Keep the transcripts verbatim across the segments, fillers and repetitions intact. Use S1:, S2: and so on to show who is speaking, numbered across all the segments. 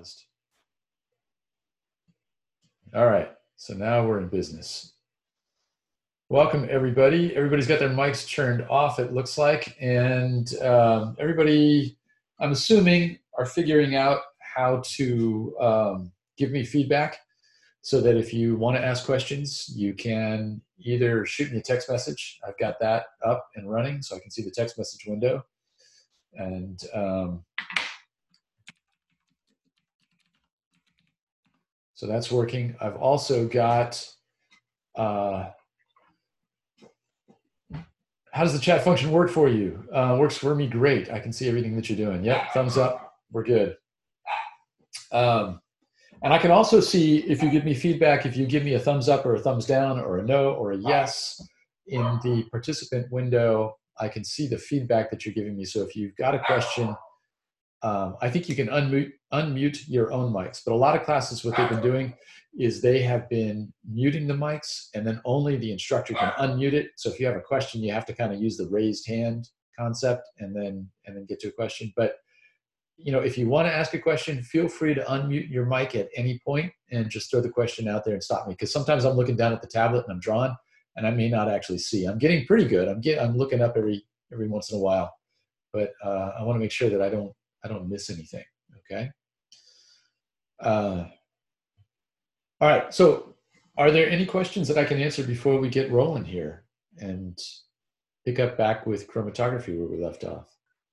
S1: paused. All right, so now we're in business. Welcome, everybody. Everybody's got their mics turned off, it looks like, and um, everybody, I'm assuming, are figuring out how to um, give me feedback so that if you want to ask questions, you can either shoot me a text message. I've got that up and running so I can see the text message window. And um, so that's working. I've also got, uh, how does the chat function work for you? Uh, works for me great. I can see everything that you're doing. Yep, thumbs up, we're good. Um, and I can also see if you give me feedback, if you give me a thumbs up or a thumbs down or a no or a yes in the participant window, I can see the feedback that you're giving me. So if you've got a question, um, I think you can unmute, unmute your own mics. But a lot of classes, what they've been doing is they have been muting the mics and then only the instructor can unmute it. So if you have a question, you have to kind of use the raised hand concept and then, and then get to a question. But you know, if you want to ask a question, feel free to unmute your mic at any point and just throw the question out there and stop me. Because sometimes I'm looking down at the tablet and I'm drawing and I may not actually see. I'm getting pretty good. I'm get, I'm looking up every every once in a while, but uh, I want to make sure that I don't I don't miss anything. Okay. Uh, all right. So, are there any questions that I can answer before we get rolling here and pick up back with chromatography where we left off?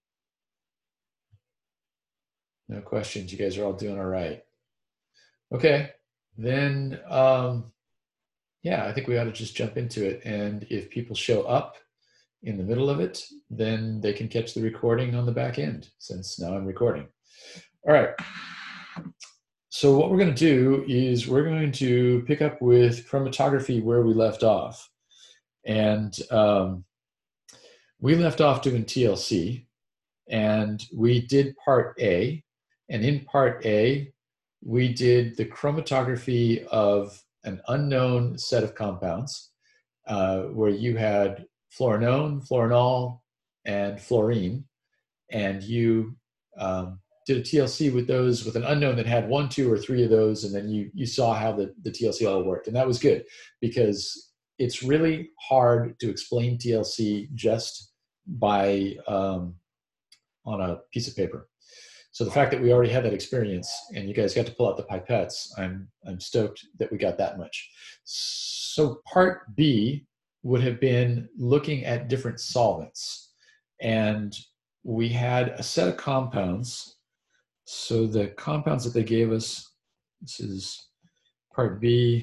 S1: No questions. You guys are all doing all right. Okay, then, um, yeah, I think we ought to just jump into it. And if people show up in the middle of it, then they can catch the recording on the back end, since now I'm recording. All right. So what we're going to do is we're going to pick up with chromatography where we left off. And um, we left off doing T L C, and we did part A. And in part A, we did the chromatography of an unknown set of compounds uh, where you had fluorinone, fluorinol, and fluorine. And you um, did a T L C with those with an unknown that had one, two, or three of those. And then you, you saw how the, the T L C all worked. And that was good because it's really hard to explain T L C just by um, on a piece of paper. So the fact that we already had that experience and you guys got to pull out the pipettes, I'm, I'm stoked that we got that much. So part B would have been looking at different solvents. And we had a set of compounds. So the compounds that they gave us, this is part B,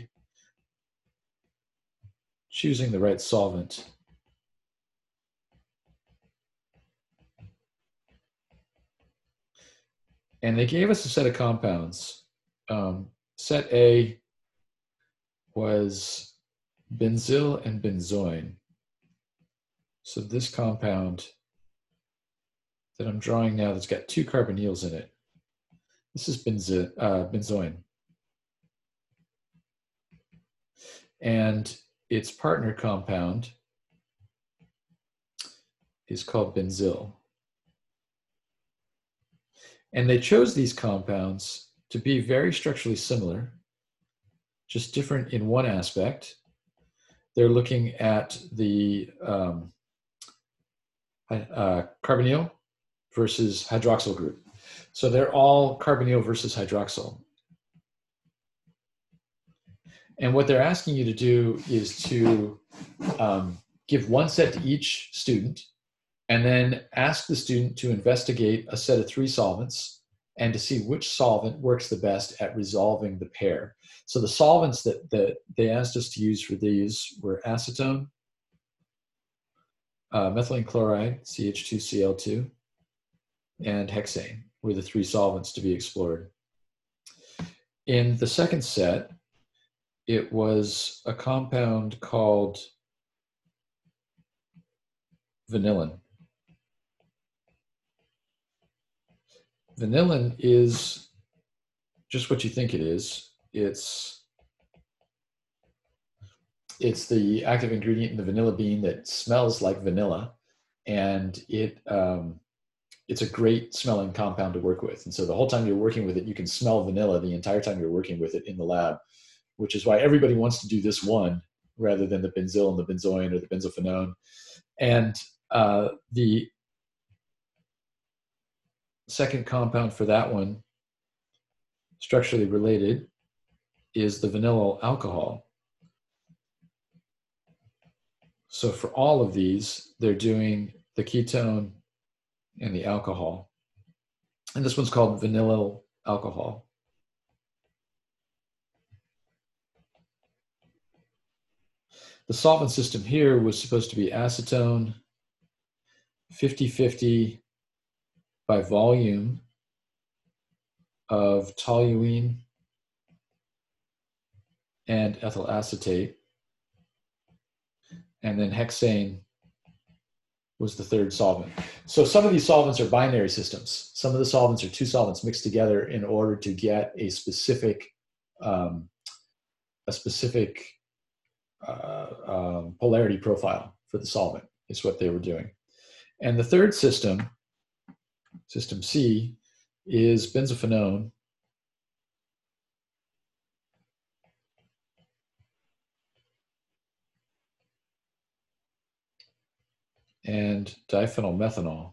S1: choosing the right solvent. And they gave us a set of compounds. Um, set A was benzyl and benzoin. So this compound that I'm drawing now that's got two carbonyls in it, this is benzo uh, benzoin. And its partner compound is called benzyl. And they chose these compounds to be very structurally similar, just different in one aspect. They're looking at the um, uh, carbonyl versus hydroxyl group. So they're all carbonyl versus hydroxyl. And what they're asking you to do is to um, give one set to each student and then ask the student to investigate a set of three solvents and to see which solvent works the best at resolving the pair. So the solvents that, that they asked us to use for these were acetone, uh, methylene chloride, C H two C L two, and hexane were the three solvents to be explored. In the second set, it was a compound called vanillin. Vanillin is just what you think it is. It's, it's the active ingredient in the vanilla bean that smells like vanilla, and it, um, it's a great smelling compound to work with. And so the whole time you're working with it, you can smell vanilla the entire time you're working with it in the lab, which is why everybody wants to do this one rather than the benzyl and the benzoin or the benzophenone. And uh, the second compound for that one, structurally related, is the vanillyl alcohol. So for all of these, they're doing the ketone and the alcohol. And this one's called vanillyl alcohol. The solvent system here was supposed to be acetone, fifty fifty by volume of toluene and ethyl acetate. And then hexane was the third solvent. So some of these solvents are binary systems. Some of the solvents are two solvents mixed together in order to get a specific, um, a specific uh, um, polarity profile for the solvent is what they were doing. And the third system, system C, is benzophenone and diphenylmethanol.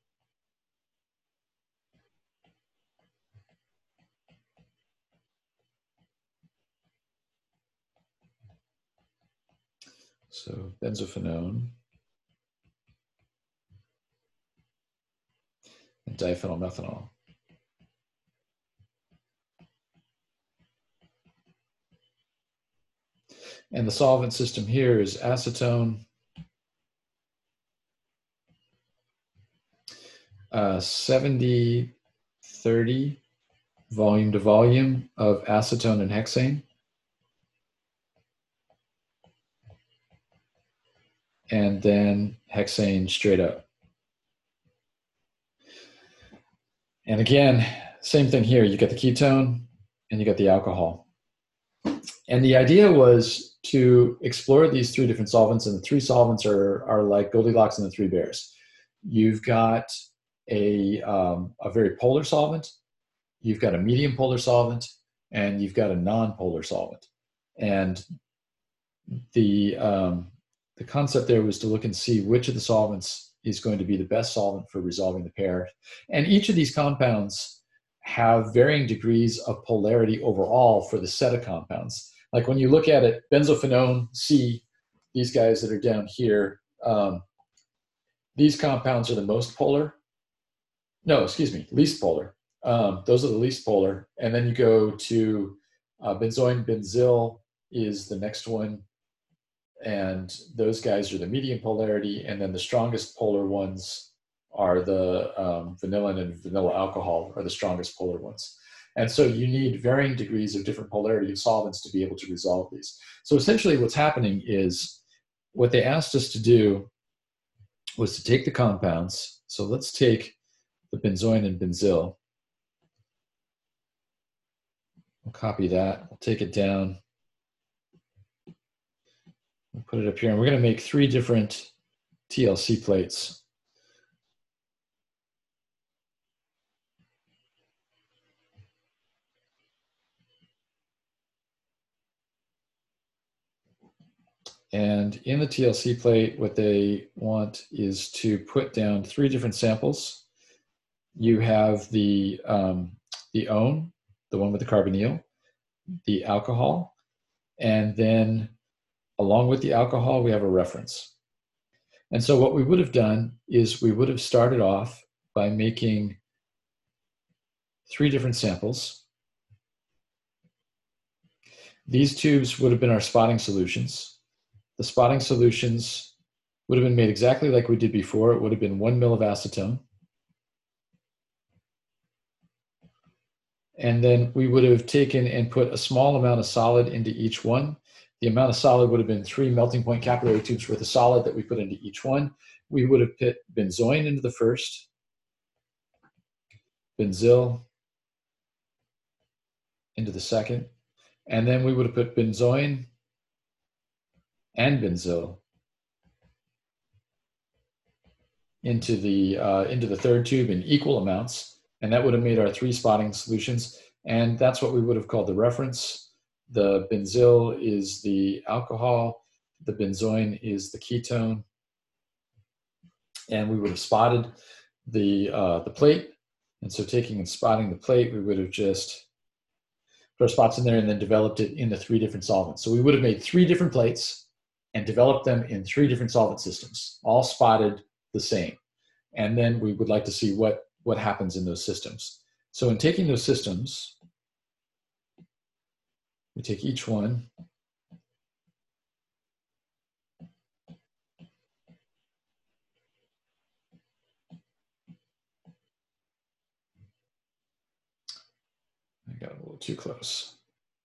S1: So benzophenone and diphenylmethanol. And the solvent system here is acetone, uh, seventy thirty volume to volume of acetone and hexane. And then hexane straight up. And again, same thing here. You get the ketone and you get the alcohol. And the idea was to explore these three different solvents, and the three solvents are, are like Goldilocks and the Three Bears. You've got a, um, a very polar solvent, you've got a medium polar solvent, and you've got a non-polar solvent. And the, um, the concept there was to look and see which of the solvents is going to be the best solvent for resolving the pair. And each of these compounds have varying degrees of polarity overall for the set of compounds. Like when you look at it, benzophenone C, these guys that are down here, um, these compounds are the most polar. No, excuse me, least polar. Um, those are the least polar. And then you go to uh, benzoin, benzyl is the next one. And those guys are the medium polarity. And then the strongest polar ones are the um, vanillin and vanilla alcohol are the strongest polar ones. And so you need varying degrees of different polarity of solvents to be able to resolve these. So essentially what's happening is what they asked us to do was to take the compounds. So let's take the benzoin and benzyl. We'll copy that. We'll take it down. We'll put it up here. And we're going to make three different T L C plates. And in the T L C plate, what they want is to put down three different samples. You have the, um, the one, the one with the carbonyl, the alcohol, and then along with the alcohol, we have a reference. And so what we would have done is we would have started off by making three different samples. These tubes would have been our spotting solutions. The spotting solutions would have been made exactly like we did before. It would have been one mil of acetone. And then we would have taken and put a small amount of solid into each one. The amount of solid would have been three melting point capillary tubes worth of solid that we put into each one. We would have put benzoin into the first, benzyl into the second, and then we would have put benzoin and benzyl into the, uh, into the third tube in equal amounts, and that would have made our three spotting solutions. And that's what we would have called the reference. The benzyl is the alcohol, the benzoin is the ketone, and we would have spotted the, uh, the plate. And so taking and spotting the plate, we would have just put our spots in there and then developed it into three different solvents. So we would have made three different plates and developed them in three different solvent systems, all spotted the same. And then we would like to see what, what happens in those systems. So in taking those systems, we take each one, I got a little too close.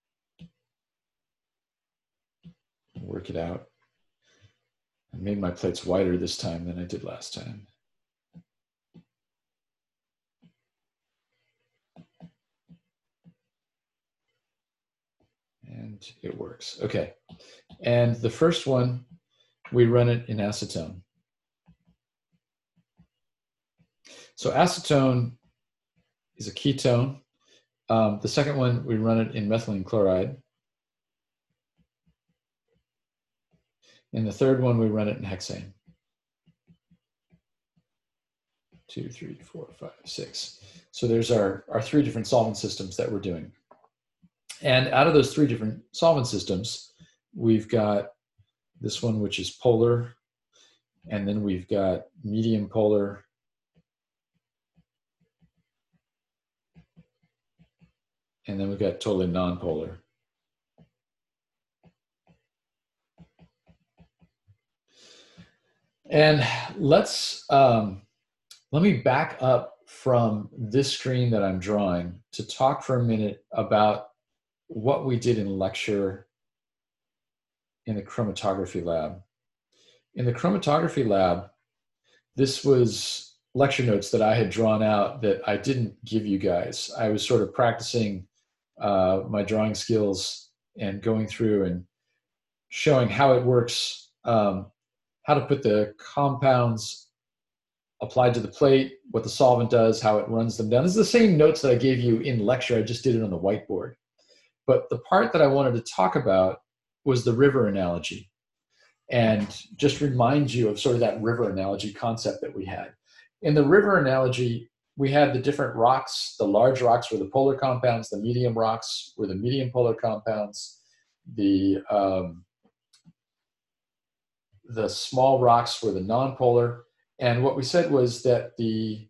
S1: Work it out. I made my plates wider this time than I did last time. And it works. Okay. And the first one, we run it in acetone. So acetone is a ketone. Um, the second one, we run it in methylene chloride. And the third one, we run it in hexane. Two, three, four, five, six. So there's our, our three different solvent systems that we're doing. And out of those three different solvent systems, we've got this one, which is polar, and then we've got medium polar, and then we've got totally nonpolar. And let's, um, let me back up from this screen that I'm drawing to talk for a minute about what we did in lecture in the chromatography lab. In the chromatography lab, this was lecture notes that I had drawn out that I didn't give you guys. I was sort of practicing uh, my drawing skills and going through and showing how it works, um, how to put the compounds applied to the plate, what the solvent does, how it runs them down. This is the same notes that I gave you in lecture. I just did it on the whiteboard. But the part that I wanted to talk about was the river analogy, and just remind you of sort of that river analogy concept that we had. In the river analogy, we had the different rocks. The large rocks were the polar compounds. The medium rocks were the medium polar compounds. The, um, the small rocks were the nonpolar. And what we said was that the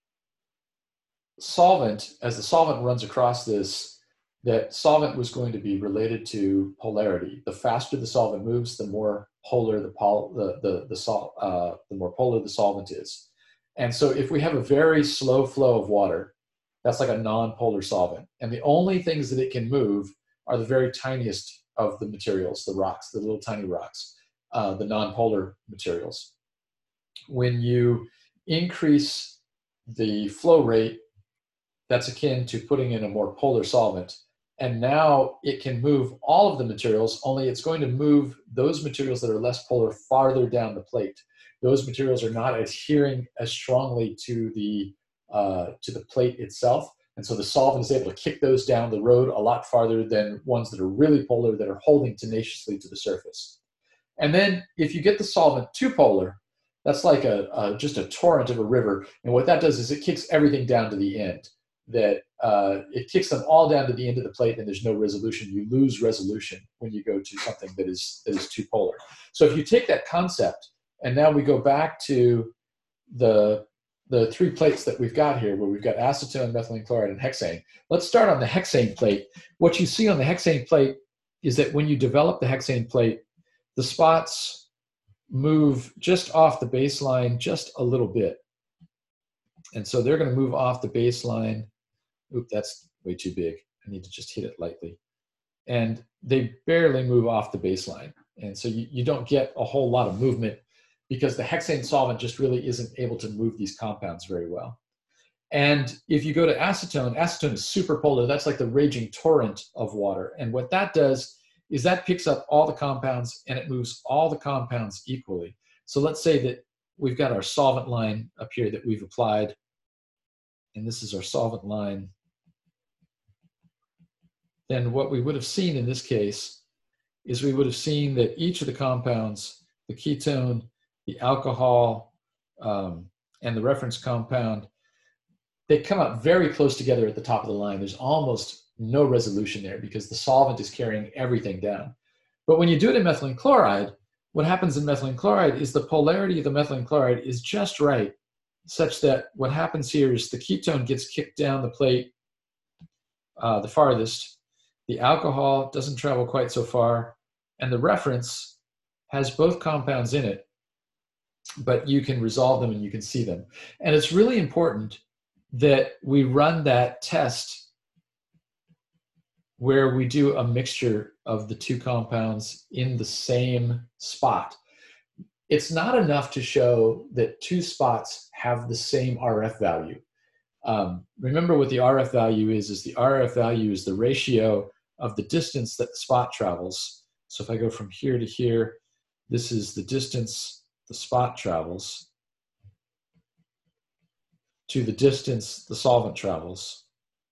S1: solvent, as the solvent runs across this, that solvent was going to be related to polarity. The faster the solvent moves, the more polar the pol the the the, sol uh, the more polar the solvent is. And so, if we have a very slow flow of water, that's like a non-polar solvent, and the only things that it can move are the very tiniest of the materials, the rocks, the little tiny rocks, uh, the non-polar materials. When you increase the flow rate, that's akin to putting in a more polar solvent. And now it can move all of the materials, only it's going to move those materials that are less polar farther down the plate. Those materials are not adhering as strongly to the, uh, to the plate itself. And so the solvent is able to kick those down the road a lot farther than ones that are really polar, that are holding tenaciously to the surface. And then if you get the solvent too polar, that's like a, a just a torrent of a river. And what that does is it kicks everything down to the end. That uh, it kicks them all down to the end of the plate, and there's no resolution. You lose resolution when you go to something that is that is too polar. So if you take that concept, and now we go back to the the three plates that we've got here, where we've got acetone, methylene chloride, and hexane. Let's start on the hexane plate. What you see on the hexane plate is that when you develop the hexane plate, the spots move just off the baseline just a little bit. And so they're going to move off the baseline. Oop, that's way too big. I need to just hit it lightly. And they barely move off the baseline. And so you, you don't get a whole lot of movement because the hexane solvent just really isn't able to move these compounds very well. And if you go to acetone, acetone is super polar. That's like the raging torrent of water. And what that does is that picks up all the compounds and it moves all the compounds equally. So let's say that we've got our solvent line up here that we've applied, and this is our solvent line, then what we would have seen in this case is we would have seen that each of the compounds, the ketone, the alcohol, um, and the reference compound, they come up very close together at the top of the line. There's almost no resolution there because the solvent is carrying everything down. But when you do it in methylene chloride, what happens in methylene chloride is the polarity of the methylene chloride is just right, such that what happens here is the ketone gets kicked down the plate uh, the farthest, the alcohol doesn't travel quite so far, and the reference has both compounds in it, but you can resolve them and you can see them. And it's really important that we run that test where we do a mixture of the two compounds in the same spot. It's not enough to show that two spots have the same R F value. Um, remember what the R F value is, is the R F value is the ratio of the distance that the spot travels. So if I go from here to here, this is the distance the spot travels to the distance the solvent travels.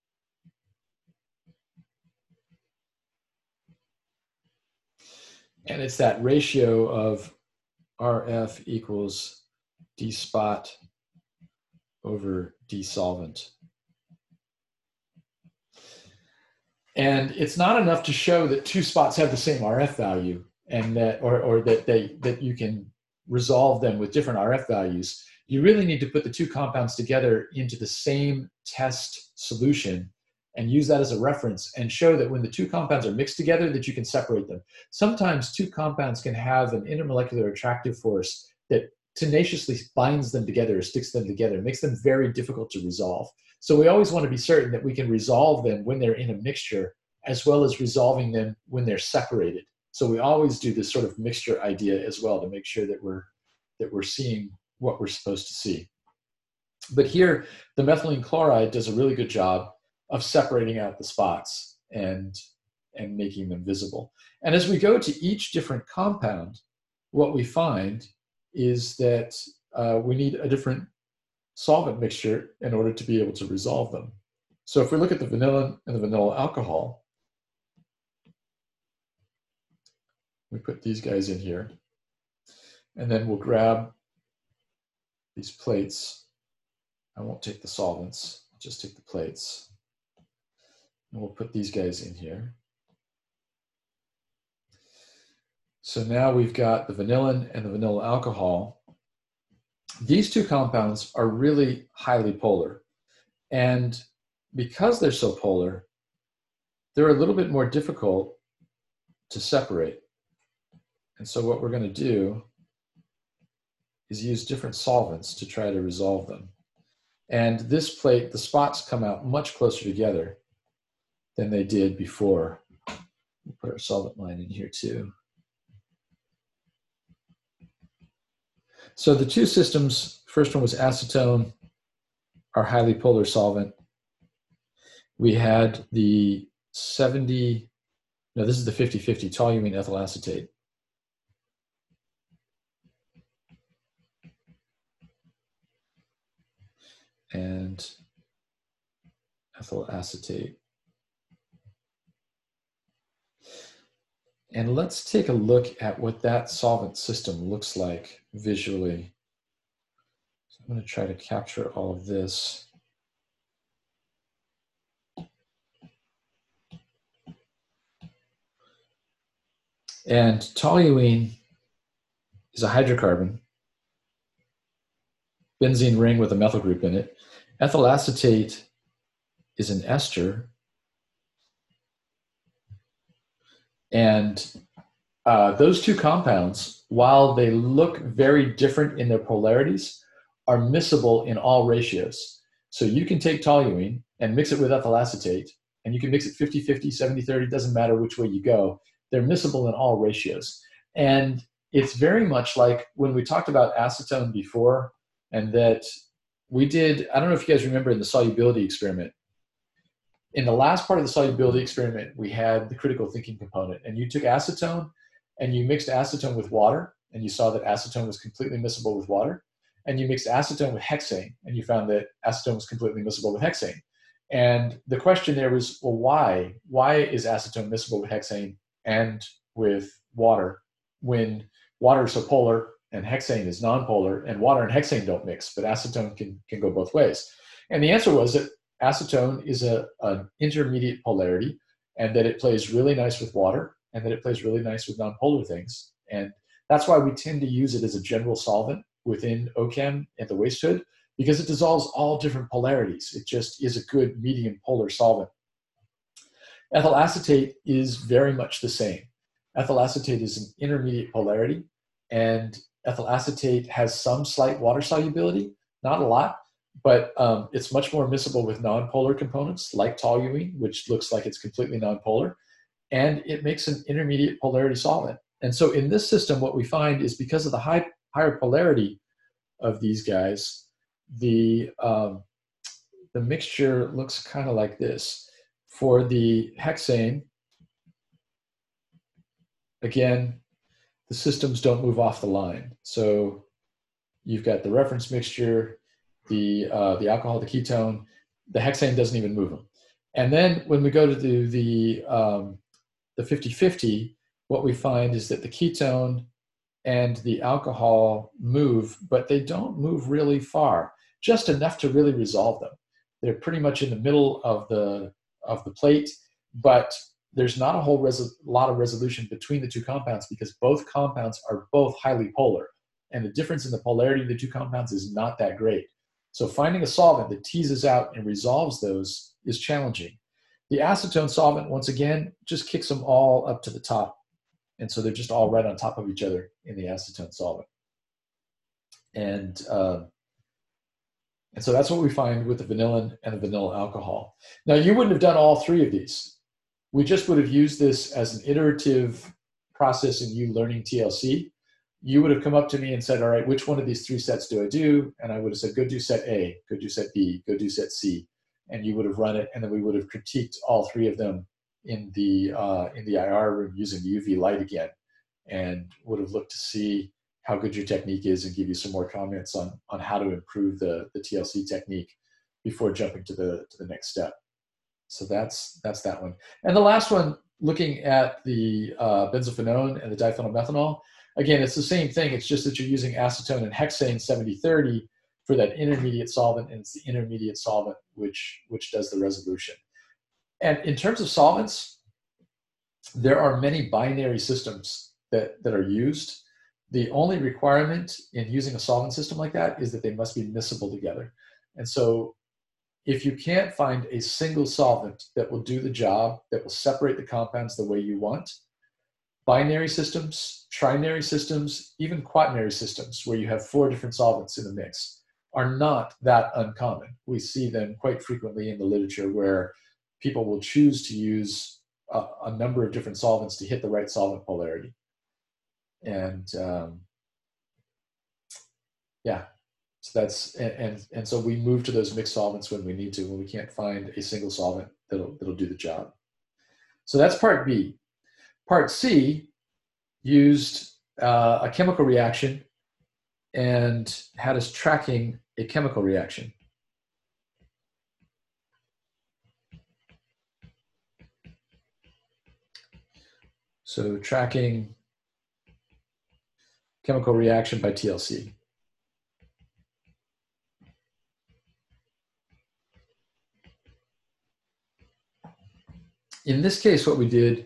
S1: And it's that ratio of R F equals D spot over D solvent. And it's not enough to show that two spots have the same R F value and that, or, or that, they, that you can resolve them with different R F values. You really need to put the two compounds together into the same test solution and use that as a reference and show that when the two compounds are mixed together that you can separate them. Sometimes two compounds can have an intermolecular attractive force that tenaciously binds them together or sticks them together, makes them very difficult to resolve. So we always want to be certain that we can resolve them when they're in a mixture as well as resolving them when they're separated. So we always do this sort of mixture idea as well to make sure that we're, that we're seeing what we're supposed to see. But here, the methylene chloride does a really good job of separating out the spots and, and making them visible. And as we go to each different compound, what we find is that uh, we need a different solvent mixture in order to be able to resolve them. So if we look at the vanillin and the vanilla alcohol, we put these guys in here, and then we'll grab these plates. I won't take the solvents, I'll just take the plates. And we'll put these guys in here. So now we've got the vanillin and the vanilla alcohol. These two compounds are really highly polar. And because they're so polar, they're a little bit more difficult to separate. And so what we're going to do is use different solvents to try to resolve them. And this plate, the spots come out much closer together than they did before. We'll put our solvent line in here too. So the two systems, first one was acetone, our highly polar solvent. We had the seventy, no, this is the fifty fifty toluene ethyl acetate. And ethyl acetate. And let's take a look at what that solvent system looks like visually. So I'm going to try to capture all of this. And toluene is a hydrocarbon, benzene ring with a methyl group in it. Ethyl acetate is an ester. And uh, those two compounds, while they look very different in their polarities, are miscible in all ratios. So you can take toluene and mix it with ethyl acetate, and you can mix it fifty fifty, seventy thirty, doesn't matter which way you go. They're miscible in all ratios. And it's very much like when we talked about acetone before, and that we did, I don't know if you guys remember in the solubility experiment, in the last part of the solubility experiment, we had the critical thinking component, and you took acetone and you mixed acetone with water, and you saw that acetone was completely miscible with water. and you mixed acetone with hexane, and you found that acetone was completely miscible with hexane. And the question there was, well, why? Why is acetone miscible with hexane and with water when water is so polar and hexane is nonpolar, and water and hexane don't mix, but acetone can, can go both ways? And the answer was that acetone is a, an intermediate polarity, and that it plays really nice with water, and that it plays really nice with nonpolar things. And that's why we tend to use it as a general solvent within O Chem at the waste hood, because it dissolves all different polarities. It just is a good medium polar solvent. Ethyl acetate is very much the same. Ethyl acetate is an intermediate polarity, and ethyl acetate has some slight water solubility, not a lot, but um, it's much more miscible with nonpolar components like toluene, which looks like it's completely nonpolar, and it makes an intermediate polarity solvent. And so in this system, what we find is because of the high, higher polarity of these guys, the, um, the mixture looks kind of like this. For the hexane, again, the systems don't move off the line. So you've got the reference mixture, the, uh, the alcohol, the ketone, the hexane doesn't even move them. And then when we go to do the, um, the fifty fifty, what we find is that the ketone and the alcohol move, but they don't move really far, just enough to really resolve them. They're pretty much in the middle of the, of the plate, but there's not a whole lot of resolution between the two compounds because both compounds are both highly polar, and the difference in the polarity of the two compounds is not that great. So finding a solvent that teases out and resolves those is challenging. The acetone solvent, once again, just kicks them all up to the top. And so they're just all right on top of each other in the acetone solvent. And, uh, and so that's what we find with the vanillin and the vanilla alcohol. Now, you wouldn't have done all three of these. We just would have used this as an iterative process in you learning T L C. You would have come up to me and said, all right, which one of these three sets do I do? And I would have said, go do set A, go do set B, go do set C. And you would have run it, and then we would have critiqued all three of them in the uh, in the I R room using U V light again, and would have looked to see how good your technique is and give you some more comments on on how to improve the the T L C technique before jumping to the to the next step. So that's that's that one. And the last one, looking at the uh, benzophenone and the diphenylmethanol, again, it's the same thing. It's just that you're using acetone and hexane seventy thirty for that intermediate solvent, and it's the intermediate solvent which which does the resolution. And in terms of solvents, there are many binary systems that, that are used. The only requirement in using a solvent system like that is that they must be miscible together. And so if you can't find a single solvent that will do the job, that will separate the compounds the way you want, binary systems, trinary systems, even quaternary systems, where you have four different solvents in the mix, are not that uncommon. We see them quite frequently in the literature where people will choose to use a, a number of different solvents to hit the right solvent polarity. And um, yeah, so that's, and, and, and so we move to those mixed solvents when we need to, when we can't find a single solvent that'll, that'll do the job. So that's part B. Part C used uh, a chemical reaction and had us tracking a chemical reaction. So tracking chemical reaction by T L C. In this case, what we did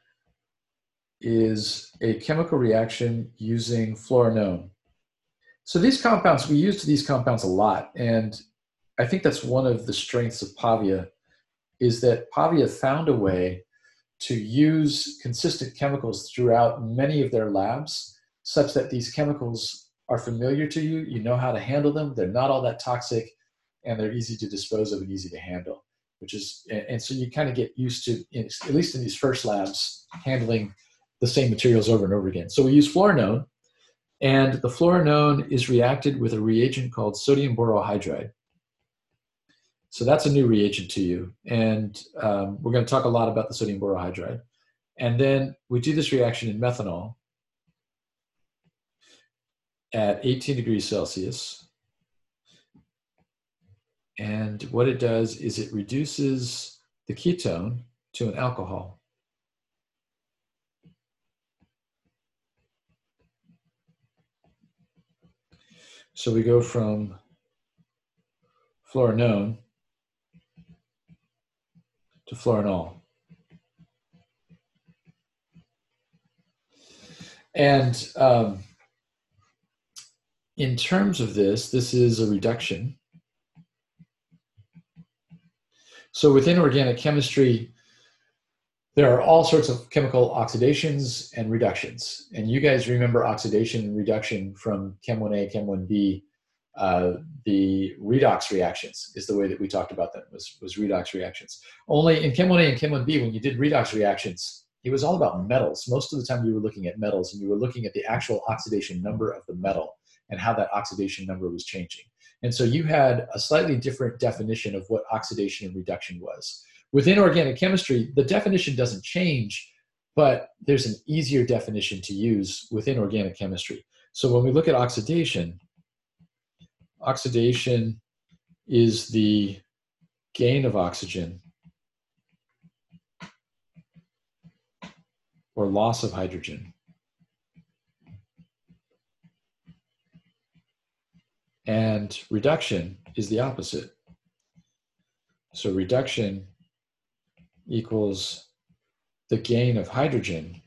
S1: is a chemical reaction using fluorinone. So these compounds, we used these compounds a lot, and I think that's one of the strengths of Pavia, is that Pavia found a way to use consistent chemicals throughout many of their labs, such that these chemicals are familiar to you, you know how to handle them, they're not all that toxic, and they're easy to dispose of and easy to handle, which is, and so you kind of get used to, at least in these first labs, handling the same materials over and over again. So we use fluorinone, and the fluorinone is reacted with a reagent called sodium borohydride. So that's a new reagent to you, and um, we're going to talk a lot about the sodium borohydride. And then we do this reaction in methanol at eighteen degrees Celsius. And what it does is it reduces the ketone to an alcohol. So we go from fluorinone to fluorinol. And um, in terms of this, this is a reduction. So within organic chemistry, there are all sorts of chemical oxidations and reductions. And you guys remember oxidation and reduction from Chem one A, Chem one B. Uh, the redox reactions is the way that we talked about them, was, was redox reactions. Only in Chem one A and Chem one B, when you did redox reactions, it was all about metals. Most of the time you were looking at metals, and you were looking at the actual oxidation number of the metal and how that oxidation number was changing. And so you had a slightly different definition of what oxidation and reduction was. Within organic chemistry, the definition doesn't change, but there's an easier definition to use within organic chemistry. So when we look at oxidation, oxidation is the gain of oxygen or loss of hydrogen. And reduction is the opposite. So reduction equals the gain of hydrogen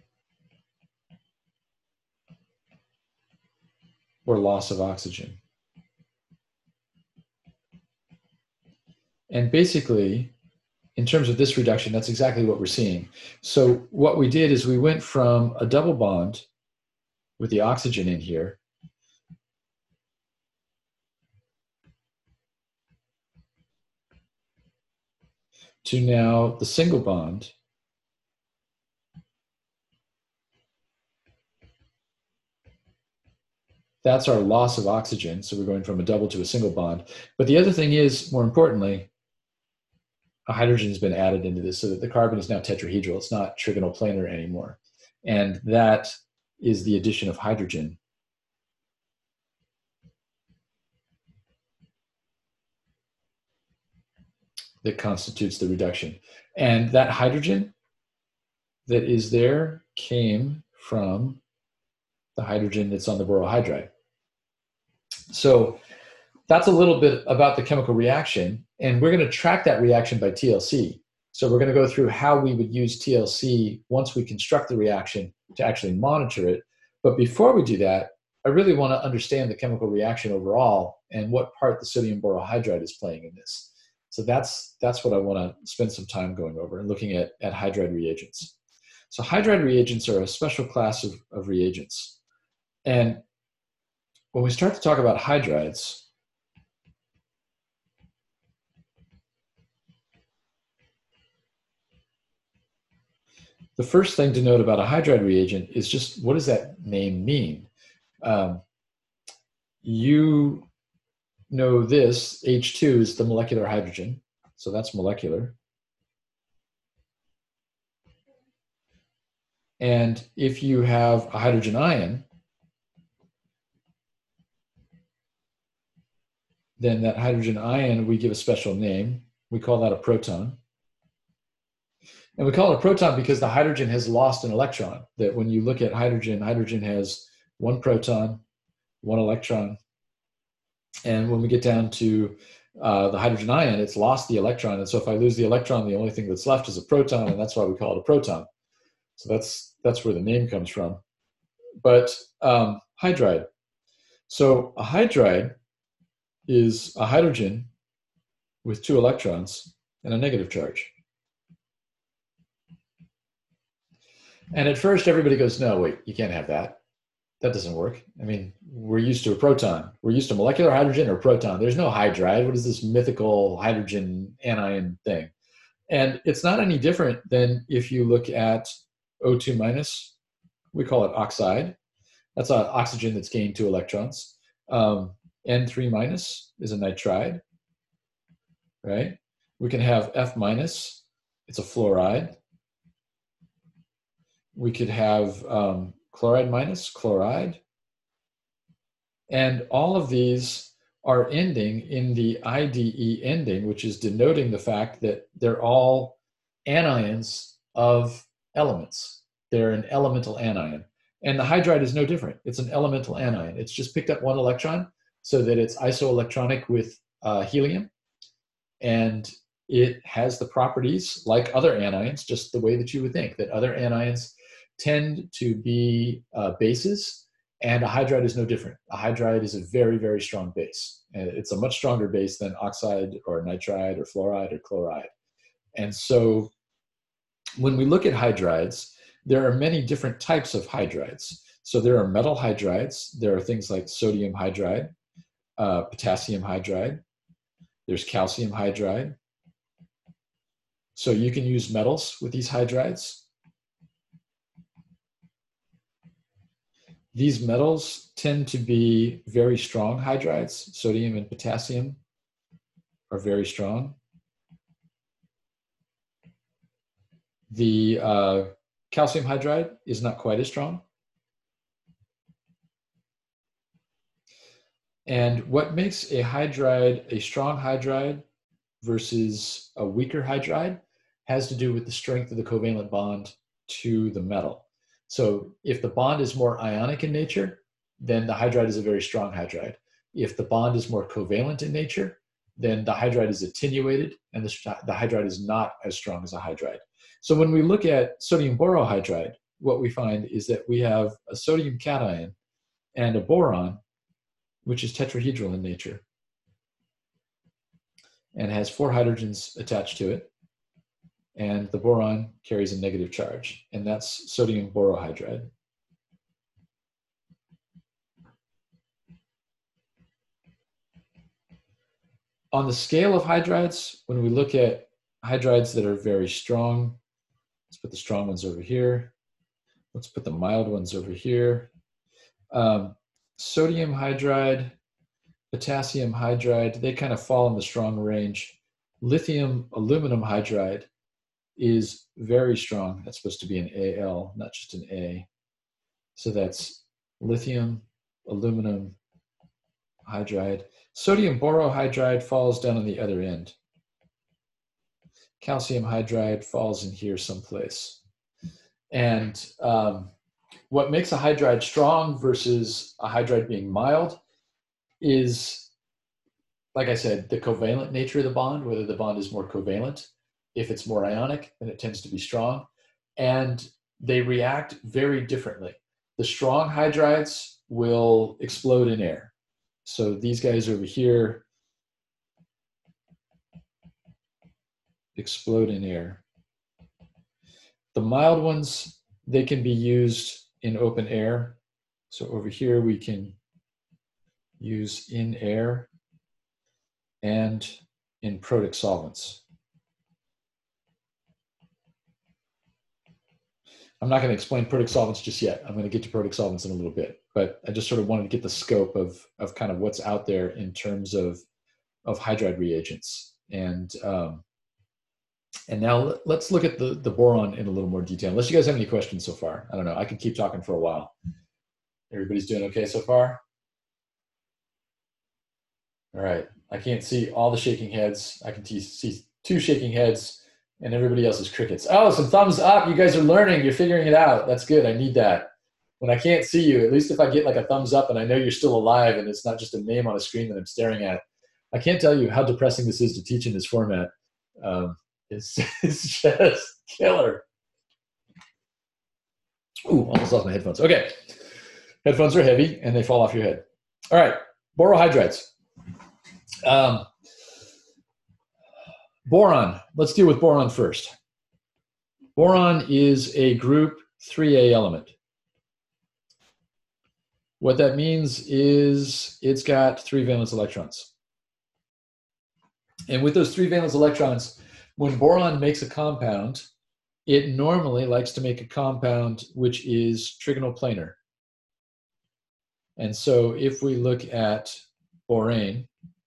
S1: or loss of oxygen. And basically, in terms of this reduction, that's exactly what we're seeing. So what we did is we went from a double bond with the oxygen in here to now the single bond. That's our loss of oxygen. So we're going from a double to a single bond. But the other thing is, more importantly, a hydrogen has been added into this so that the carbon is now tetrahedral. It's not trigonal planar anymore. And that is the addition of hydrogen. That constitutes the reduction. And that hydrogen that is there came from the hydrogen that's on the borohydride. So that's a little bit about the chemical reaction, and we're going to track that reaction by T L C. So we're going to go through how we would use T L C once we construct the reaction to actually monitor it. But before we do that, I really want to understand the chemical reaction overall and what part the sodium borohydride is playing in this. So that's, that's what I want to spend some time going over and looking at, at hydride reagents. So hydride reagents are a special class of, of reagents. And when we start to talk about hydrides, the first thing to note about a hydride reagent is just, what does that name mean? Um, you know this, H two is the molecular hydrogen, so that's molecular. And if you have a hydrogen ion, then that hydrogen ion, we give a special name. We call that a proton. And we call it a proton because the hydrogen has lost an electron. That when you look at hydrogen, hydrogen has one proton, one electron. And when we get down to uh, the hydrogen ion, it's lost the electron. And so if I lose the electron, the only thing that's left is a proton, and that's why we call it a proton. So that's, that's where the name comes from. But um, hydride. So a hydride is a hydrogen with two electrons and a negative charge. And at first everybody goes, no, wait, you can't have that. That doesn't work. I mean, we're used to a proton. We're used to molecular hydrogen or proton. There's no hydride. What is this mythical hydrogen anion thing? And it's not any different than if you look at O two minus, we call it oxide. That's an oxygen that's gained two electrons. Um, N three minus is a nitride, right? We can have F minus, it's a fluoride. We could have um, chloride minus, chloride. And all of these are ending in the I D E ending, which is denoting the fact that they're all anions of elements. They're an elemental anion. And the hydride is no different. It's an elemental anion. It's just picked up one electron so that it's isoelectronic with uh, helium. And it has the properties like other anions, just the way that you would think, that other anions tend to be uh, bases, and a hydride is no different. A hydride is a very, very strong base. And it's a much stronger base than oxide or nitride or fluoride or chloride. And so when we look at hydrides, there are many different types of hydrides. So there are metal hydrides. There are things like sodium hydride, uh, potassium hydride. There's calcium hydride. So you can use metals with these hydrides. These metals tend to be very strong hydrides. Sodium and potassium are very strong. The uh, calcium hydride is not quite as strong. And what makes a hydride a strong hydride versus a weaker hydride has to do with the strength of the covalent bond to the metal. So if the bond is more ionic in nature, then the hydride is a very strong hydride. If the bond is more covalent in nature, then the hydride is attenuated and the, the hydride is not as strong as a hydride. So when we look at sodium borohydride, what we find is that we have a sodium cation and a boron, which is tetrahedral in nature and has four hydrogens attached to it. And the boron carries a negative charge, and that's sodium borohydride. On the scale of hydrides, when we look at hydrides that are very strong, let's put the strong ones over here. Let's put the mild ones over here. Um, sodium hydride, potassium hydride, they kind of fall in the strong range. Lithium aluminum hydride is very strong. That's supposed to be an A L, not just an A. So that's lithium aluminum hydride. Sodium borohydride falls down on the other end. Calcium hydride falls in here someplace. And um, what makes a hydride strong versus a hydride being mild is, like I said, the covalent nature of the bond, whether the bond is more covalent. If it's more ionic, then it tends to be strong. And they react very differently. The strong hydrides will explode in air. So these guys over here explode in air. The mild ones, they can be used in open air. So over here we can use in air and in protic solvents. I'm not going to explain protic solvents just yet. I'm going to get to protic solvents in a little bit, but I just sort of wanted to get the scope of, of kind of what's out there in terms of, of hydride reagents. And, um, and now let's look at the, the boron in a little more detail, unless you guys have any questions so far. I don't know. I could keep talking for a while. Everybody's doing okay so far? All right. I can't see all the shaking heads. I can see two shaking heads. And everybody else is crickets. Oh, some thumbs up. You guys are learning. You're figuring it out. That's good. I need that. When I can't see you, at least if I get like a thumbs up and I know you're still alive and it's not just a name on a screen that I'm staring at. I can't tell you how depressing this is to teach in this format. Um, it's, it's just killer. Ooh, almost lost my headphones. Okay. Headphones are heavy and they fall off your head. All right. Borohydrides. Um, Boron, let's deal with boron first. Boron is a group three A element. What that means is it's got three valence electrons. And with those three valence electrons, when boron makes a compound, it normally likes to make a compound which is trigonal planar. And so if we look at borane,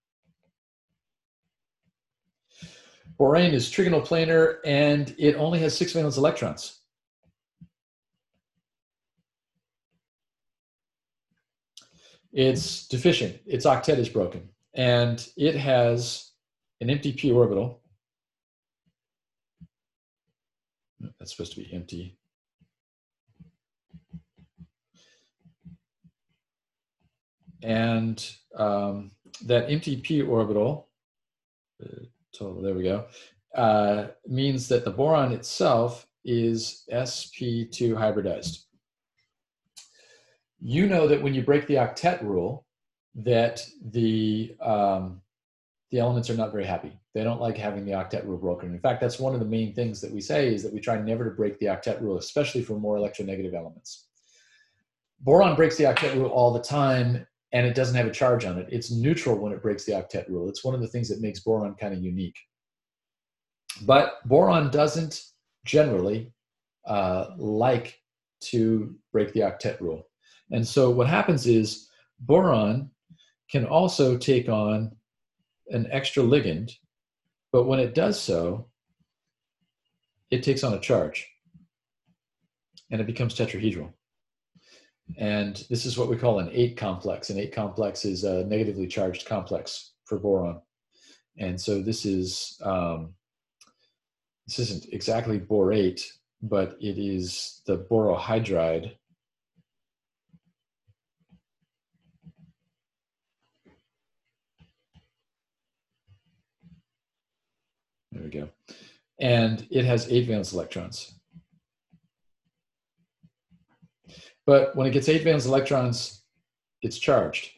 S1: borane is trigonal planar and it only has six valence electrons. It's deficient. Its octet is broken. And it has an empty p orbital. That's supposed to be empty. And um, that empty p orbital, uh, total, there we go, uh, means that the boron itself is s p two hybridized. You know that when you break the octet rule, that the um, the elements are not very happy. They don't like having the octet rule broken. In fact, that's one of the main things that we say, is that we try never to break the octet rule, especially for more electronegative elements. Boron breaks the octet rule all the time, and it doesn't have a charge on it. It's neutral when it breaks the octet rule. It's one of the things that makes boron kind of unique. But boron doesn't generally uh, like to break the octet rule. And so what happens is boron can also take on an extra ligand, but when it does so, it takes on a charge and it becomes tetrahedral. And this is what we call an eight complex. An eight complex is a negatively charged complex for boron. And so this is, um, this isn't exactly borate, but it is the borohydride. There we go. And it has eight valence electrons. But when it gets eight valence electrons, it's charged.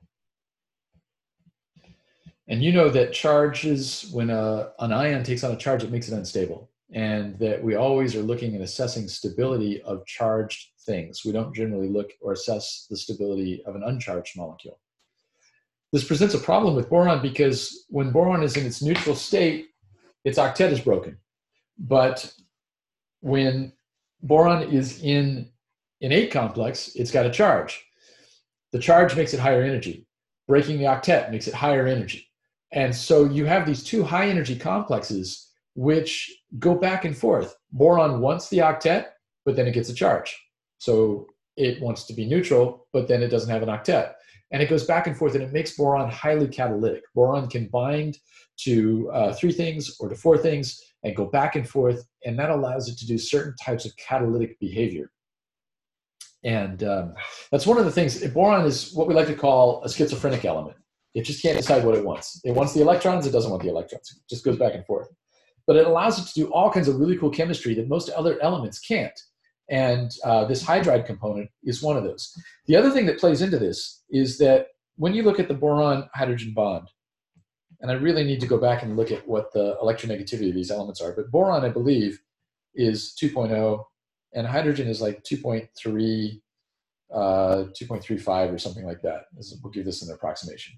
S1: And you know that charges, when a, an ion takes on a charge, it makes it unstable. And that we always are looking and assessing stability of charged things. We don't generally look or assess the stability of an uncharged molecule. This presents a problem with boron because when boron is in its neutral state, its octet is broken. But when boron is in an eight complex, it's got a charge. The charge makes it higher energy. Breaking the octet makes it higher energy. And so you have these two high energy complexes which go back and forth. Boron wants the octet, but then it gets a charge. So it wants to be neutral, but then it doesn't have an octet. And it goes back and forth, and it makes boron highly catalytic. Boron can bind to uh, three things or to four things and go back and forth, and that allows it to do certain types of catalytic behavior. And um, that's one of the things. Boron is what we like to call a schizophrenic element. It just can't decide what it wants. It wants the electrons, it doesn't want the electrons. It just goes back and forth. But it allows it to do all kinds of really cool chemistry that most other elements can't. And uh, this hydride component is one of those. The other thing that plays into this is that when you look at the boron-hydrogen bond, and I really need to go back and look at what the electronegativity of these elements are, but boron, I believe, is two point oh, and hydrogen is like two point three, uh, two point three five or something like that. We'll give this an approximation.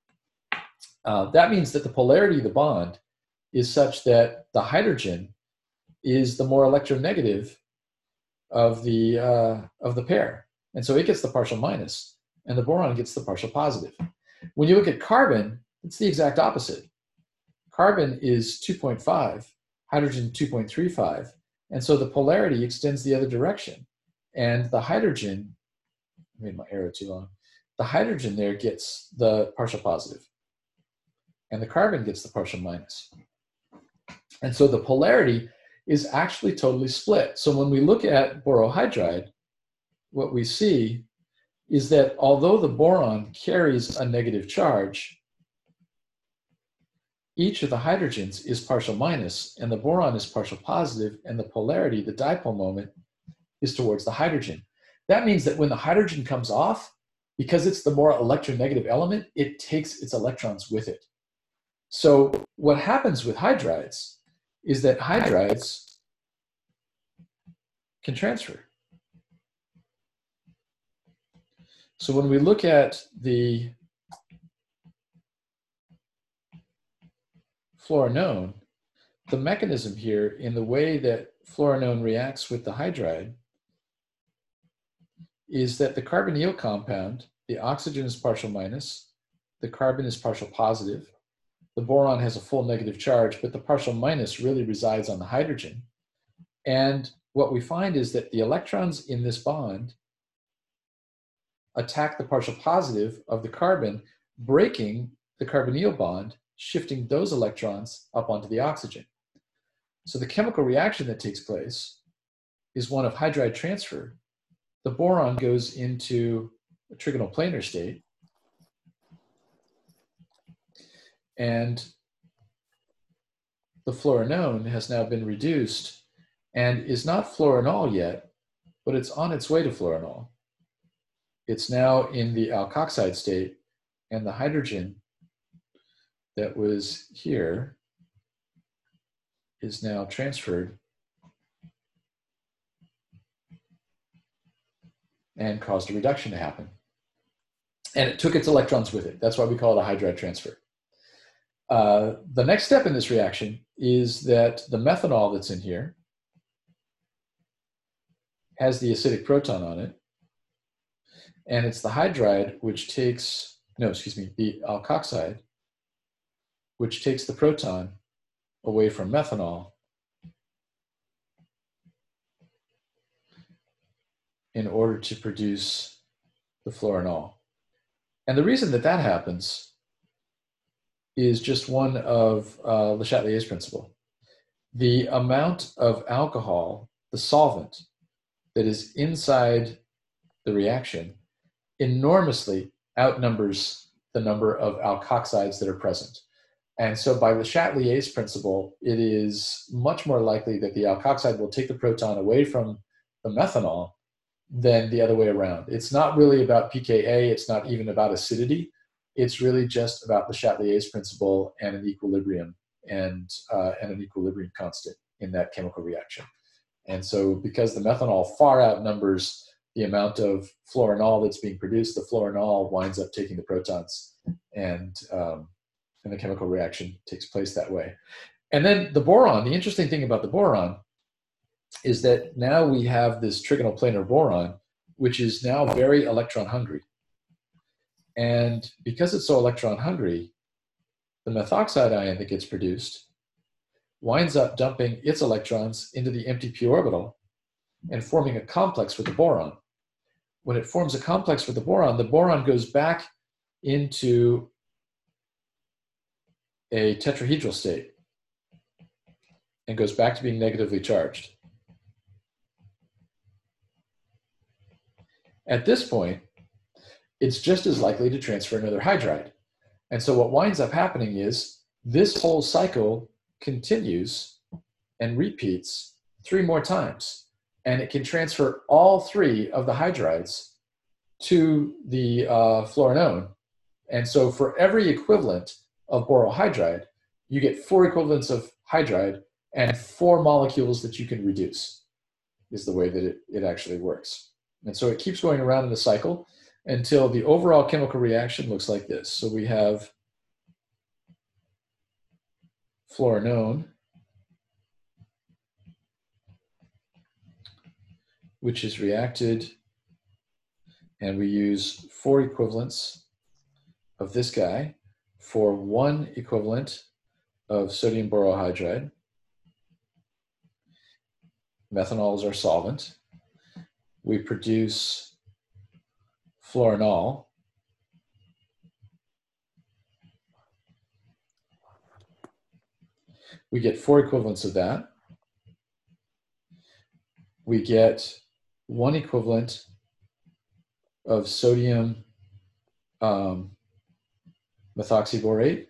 S1: Uh, that means that the polarity of the bond is such that the hydrogen is the more electronegative of the, uh, of the pair. And so it gets the partial minus, and the boron gets the partial positive. When you look at carbon, it's the exact opposite. Carbon is two point five, hydrogen two point three five, and so the polarity extends the other direction. And the hydrogen, I made my arrow too long, the hydrogen there gets the partial positive, and the carbon gets the partial minus. And so the polarity is actually totally split. So when we look at borohydride, what we see is that although the boron carries a negative charge, each of the hydrogens is partial minus, and the boron is partial positive, and the polarity, the dipole moment, is towards the hydrogen. That means that when the hydrogen comes off, because it's the more electronegative element, it takes its electrons with it. So what happens with hydrides is that hydrides can transfer. So when we look at the fluoronone, the mechanism here in the way that fluoronone reacts with the hydride is that the carbonyl compound, the oxygen is partial minus, the carbon is partial positive, the boron has a full negative charge, but the partial minus really resides on the hydrogen. And what we find is that the electrons in this bond attack the partial positive of the carbon, breaking the carbonyl bond, shifting those electrons up onto the oxygen. So the chemical reaction that takes place is one of hydride transfer. The boron goes into a trigonal planar state, and the fluorinone has now been reduced and is not fluorinol yet, but it's on its way to fluorinol. It's now in the alkoxide state, and the hydrogen that was here is now transferred and caused a reduction to happen. And it took its electrons with it. That's why we call it a hydride transfer. Uh, the next step in this reaction is that the methanol that's in here has the acidic proton on it. And it's the hydride which takes, no, excuse me, the alkoxide, which takes the proton away from methanol in order to produce the fluorinol. And the reason that that happens is just one of uh, Le Chatelier's principle. The amount of alcohol, the solvent, that is inside the reaction enormously outnumbers the number of alkoxides that are present. And so by Le Chatelier's principle, it is much more likely that the alkoxide will take the proton away from the methanol than the other way around. It's not really about pKa, it's not even about acidity. It's really just about Le Chatelier's principle and an equilibrium and, uh, and an equilibrium constant in that chemical reaction. And so because the methanol far outnumbers the amount of fluorinol that's being produced, the fluorinol winds up taking the protons, and, um, and the chemical reaction takes place that way. And then the boron, the interesting thing about the boron is that now we have this trigonal planar boron, which is now very electron hungry. And because it's so electron hungry, the methoxide ion that gets produced winds up dumping its electrons into the empty p orbital and forming a complex with the boron. When it forms a complex with the boron, the boron goes back into a tetrahedral state and goes back to being negatively charged. At this point, it's just as likely to transfer another hydride. And so what winds up happening is this whole cycle continues and repeats three more times. And it can transfer all three of the hydrides to the uh, fluorinone. And so for every equivalent of borohydride, you get four equivalents of hydride and four molecules that you can reduce, is the way that it, it actually works. And so it keeps going around in a cycle until the overall chemical reaction looks like this. So we have fluorinone, which is reacted, and we use four equivalents of this guy for one equivalent of sodium borohydride. Methanol is our solvent. We produce fluorinol. We get four equivalents of that. We get one equivalent of sodium um, methoxyborate,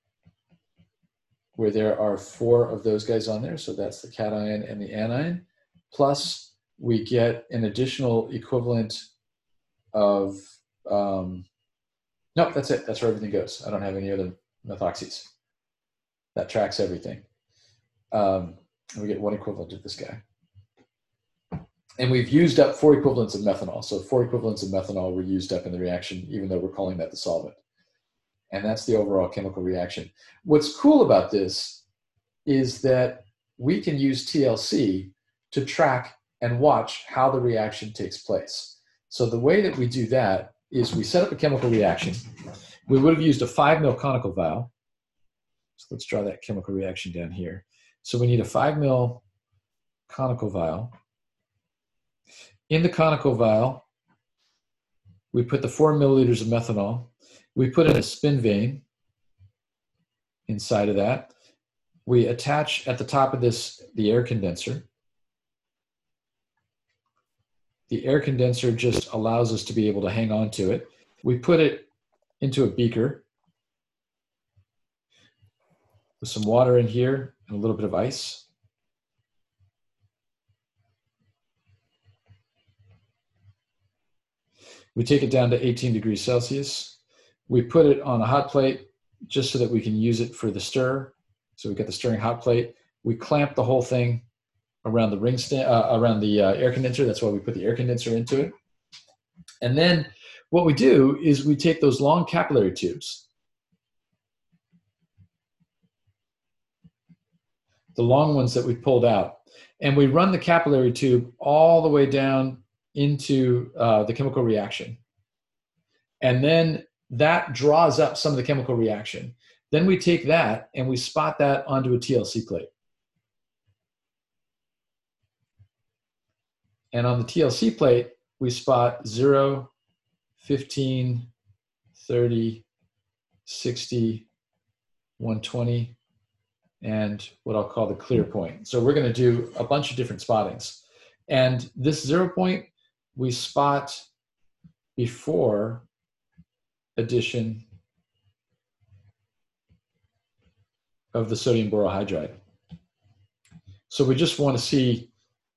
S1: where there are four of those guys on there. So that's the cation and the anion. Plus, we get an additional equivalent of, um, no, that's it. That's where everything goes. I don't have any other methoxys. That tracks everything. Um, and we get one equivalent of this guy. And we've used up four equivalents of methanol. So four equivalents of methanol were used up in the reaction, even though we're calling that the solvent. And that's the overall chemical reaction. What's cool about this is that we can use T L C to track and watch how the reaction takes place. So the way that we do that is we set up a chemical reaction. We would have used a five mil conical vial. So let's draw that chemical reaction down here. So we need a five mil conical vial. In the conical vial, we put the four milliliters of methanol. We put in a spin vane inside of that. We attach at the top of this the air condenser. The air condenser just allows us to be able to hang on to it. We put it into a beaker with some water in here and a little bit of ice. We take it down to eighteen degrees Celsius. We put it on a hot plate just so that we can use it for the stir. So we've got the stirring hot plate. We clamp the whole thing around the ring stand, uh, around the uh, air condenser. That's why we put the air condenser into it. And then what we do is we take those long capillary tubes, the long ones that we pulled out, and we run the capillary tube all the way down into uh, the chemical reaction. And then that draws up some of the chemical reaction. Then we take that and we spot that onto a T L C plate. And on the T L C plate, we spot zero, fifteen, thirty, sixty, one twenty, and what I'll call the clear point. So we're going to do a bunch of different spottings. And this zero point, we spot before addition of the sodium borohydride. So we just want to see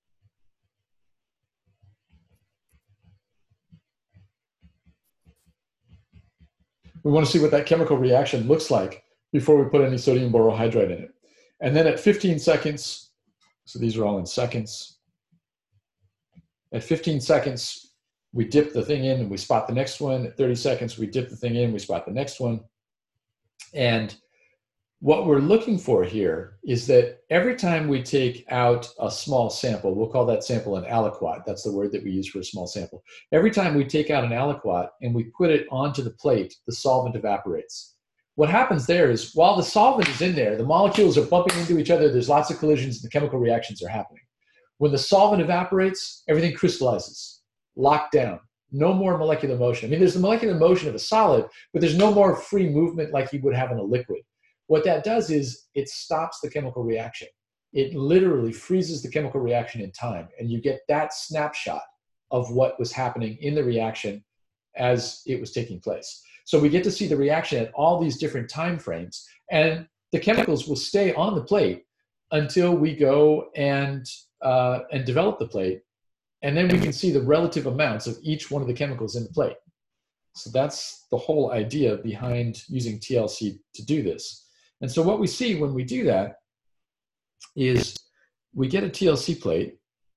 S1: we want to see what that chemical reaction looks like before we put any sodium borohydride in it. And then at fifteen seconds, so these are all in seconds, at fifteen seconds, we dip the thing in and we spot the next one. At thirty seconds, we dip the thing in, we spot the next one. And what we're looking for here is that every time we take out a small sample, we'll call that sample an aliquot. That's the word that we use for a small sample. Every time we take out an aliquot and we put it onto the plate, the solvent evaporates. What happens there is while the solvent is in there, the molecules are bumping into each other, there's lots of collisions, and the chemical reactions are happening. When the solvent evaporates, everything crystallizes, locked down. No more molecular motion. I mean, there's the molecular motion of a solid, but there's no more free movement like you would have in a liquid. What that does is it stops the chemical reaction. It literally freezes the chemical reaction in time, and you get that snapshot of what was happening in the reaction as it was taking place. So we get to see the reaction at all these different time frames, and the chemicals will stay on the plate until we go and, uh, and develop the plate, and then we can see the relative amounts of each one of the chemicals in the plate. So that's the whole idea behind using T L C to do this. And so what we see when we do that is we get a T L C plate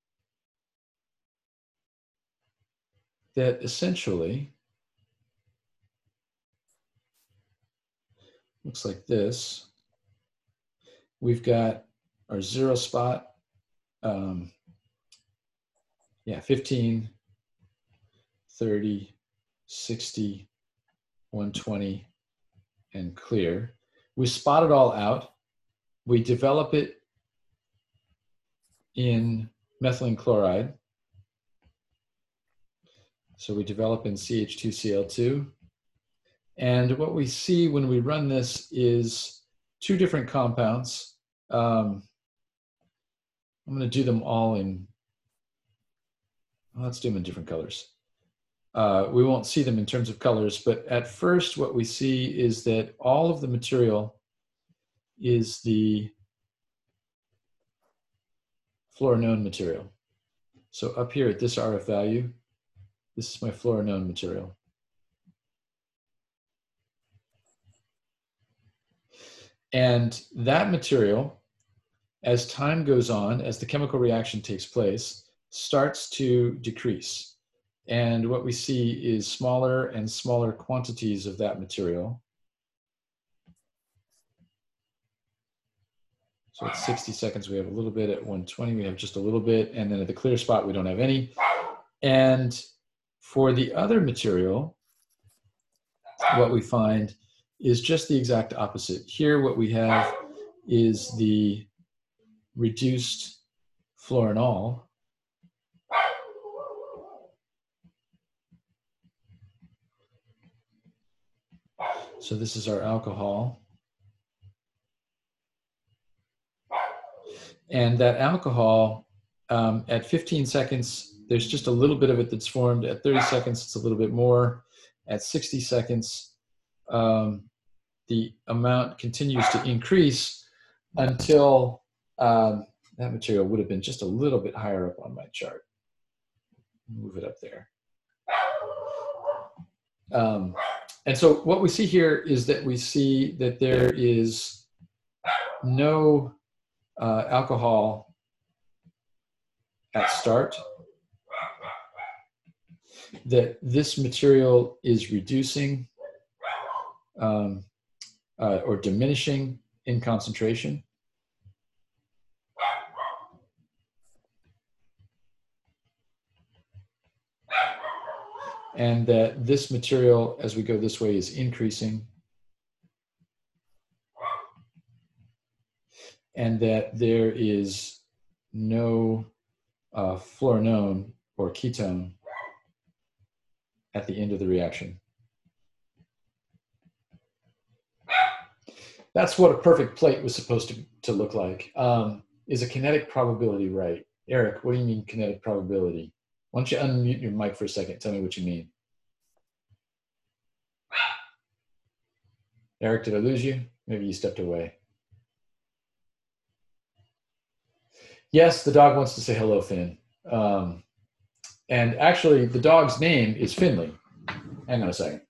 S1: that essentially looks like this. We've got our zero spot, um, yeah, fifteen, thirty, sixty, one twenty, and clear. We spot it all out. We develop it in methylene chloride. So we develop in C H two C L two. And what we see when we run this is two different compounds. Um, I'm going to do them all in, well, let's do them in different colors. Uh, we won't see them in terms of colors, but at first what we see is that all of the material is the fluorinone material. So up here at this R F value, this is my fluorinone material. And that material, as time goes on, as the chemical reaction takes place, starts to decrease. And what we see is smaller and smaller quantities of that material. So at sixty seconds, we have a little bit. At one twenty, we have just a little bit. And then at the clear spot, we don't have any. And for the other material, what we find is just the exact opposite. Here, what we have is the reduced fluorinol. So this is our alcohol. And that alcohol, um, at fifteen seconds, there's just a little bit of it that's formed. At thirty seconds, it's a little bit more. At sixty seconds, um, the amount continues to increase until um, that material would have been just a little bit higher up on my chart. Move it up there. Um, and so what we see here is that we see that there is no uh, alcohol at start, that this material is reducing um, uh, or diminishing in concentration. And that this material, as we go this way, is increasing. And that there is no uh, fluorinone or ketone at the end of the reaction. That's what a perfect plate was supposed to, to look like. Um, is a kinetic probability right? Eric, what do you mean kinetic probability? Why don't you unmute your mic for a second? Tell me what you mean. Eric, did I lose you? Maybe you stepped away. Yes, the dog wants to say hello, Finn. Um, and actually, the dog's name is Finley. Hang on a second.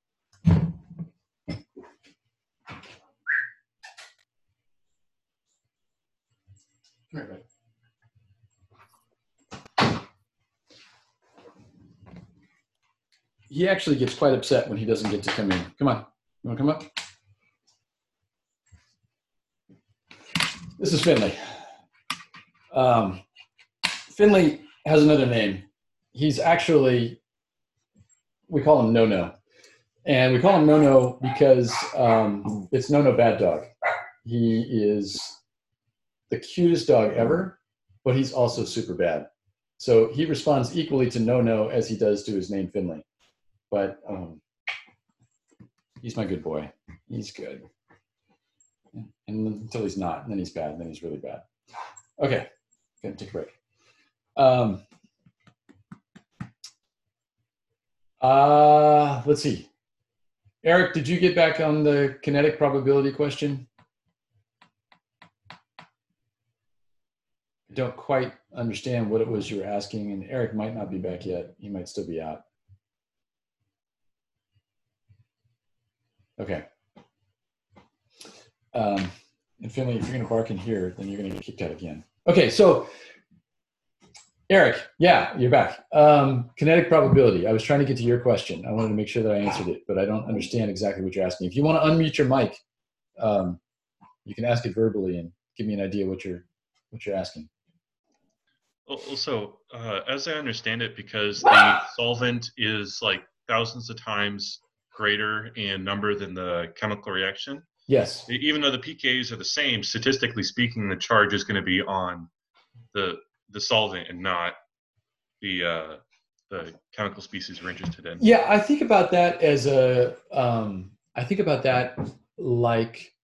S1: Come here, buddy. He actually gets quite upset when he doesn't get to come in. Come on. You want to come up? This is Finley. Um, Finley has another name. He's actually, we call him No-No. And we call him No-No because um, it's No-No Bad Dog. He is the cutest dog ever, but he's also super bad. So he responds equally to No-No as he does to his name Finley. But um, he's my good boy. He's good. And until he's not, and then he's bad, and then he's really bad. Okay, gonna take a break. Um, uh, let's see. Eric, did you get back on the kinetic probability question? I don't quite understand what it was you were asking, and Eric might not be back yet. He might still be out. Okay. Um, and Finley, if you're going to bark in here, then you're going to get kicked out again. Okay, so Eric, yeah, you're back. Um, kinetic probability. I was trying to get to your question. I wanted to make sure that I answered it, but I don't understand exactly what you're asking. If you want to unmute your mic, um, you can ask it verbally and give me an idea what you're what you're asking.
S2: Also, uh, as I understand it, because the solvent is like thousands of times greater in number than the chemical reaction.
S1: Yes.
S2: Even though the p K As are the same, statistically speaking, the charge is going to be on the the solvent and not the uh, the chemical species we're interested in.
S1: Yeah, I think about that as a. Um, I think about that like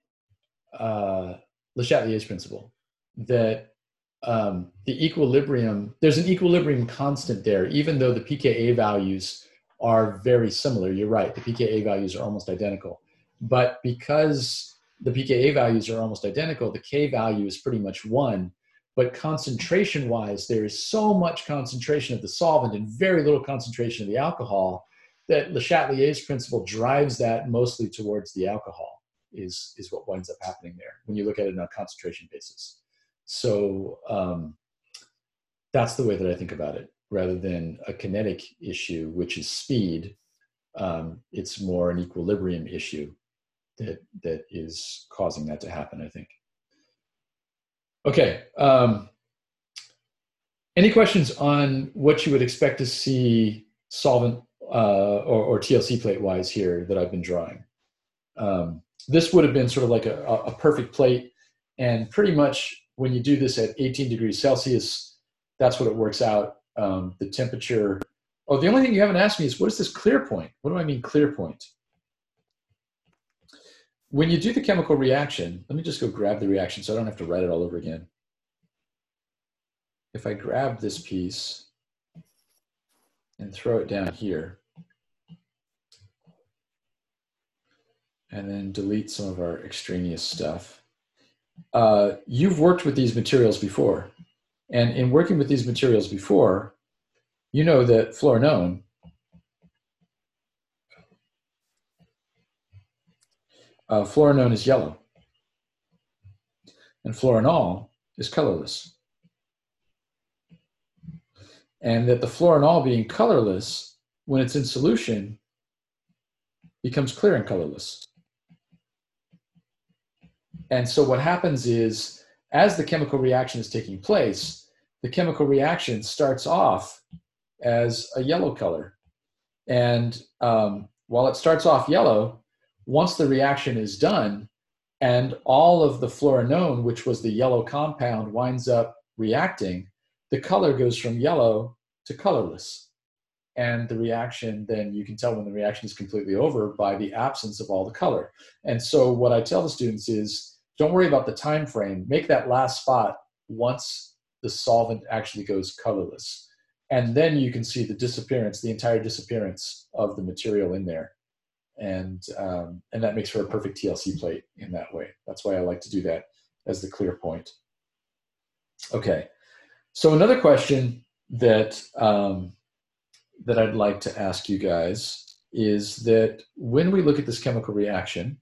S1: uh, Le Chatelier's principle, that um, the equilibrium. There's an equilibrium constant there, even though the p K A values are very similar. You're right. The p K A values are almost identical. But because the p K A values are almost identical, the K value is pretty much one. But concentration-wise, there is so much concentration of the solvent and very little concentration of the alcohol that Le Chatelier's principle drives that mostly towards the alcohol is, is what winds up happening there when you look at it on a concentration basis. So um, that's the way that I think about it, rather than a kinetic issue, which is speed. Um, it's more an equilibrium issue that that is causing that to happen, I think. Okay. Um, any questions on what you would expect to see solvent uh, or, or T L C plate wise here that I've been drawing? Um, this would have been sort of like a, a perfect plate, and pretty much when you do this at eighteen degrees Celsius, that's what it works out. Um, the temperature. Oh, the only thing you haven't asked me is, what is this clear point? What do I mean clear point? When you do the chemical reaction, let me just go grab the reaction so I don't have to write it all over again. if I grab this piece and throw it down here, and then delete some of our extraneous stuff, uh, you've worked with these materials before. And in working with these materials before, you know that fluorinone uh, fluorinone is yellow, and fluorinol is colorless. And that the fluorinol being colorless, when it's in solution, becomes clear and colorless. And so what happens is, as the chemical reaction is taking place, the chemical reaction starts off as a yellow color. And um, while it starts off yellow, once the reaction is done and all of the fluorinone, which was the yellow compound, winds up reacting, the color goes from yellow to colorless. And the reaction, then you can tell when the reaction is completely over by the absence of all the color. And so what I tell the students is, don't worry about the time frame. Make that last spot once the solvent actually goes colorless. And then you can see the disappearance, the entire disappearance of the material in there. And, um, and that makes for a perfect T L C plate in that way. That's why I like to do that as the clear point. Okay, so another question that, um, that I'd like to ask you guys is that when we look at this chemical reaction,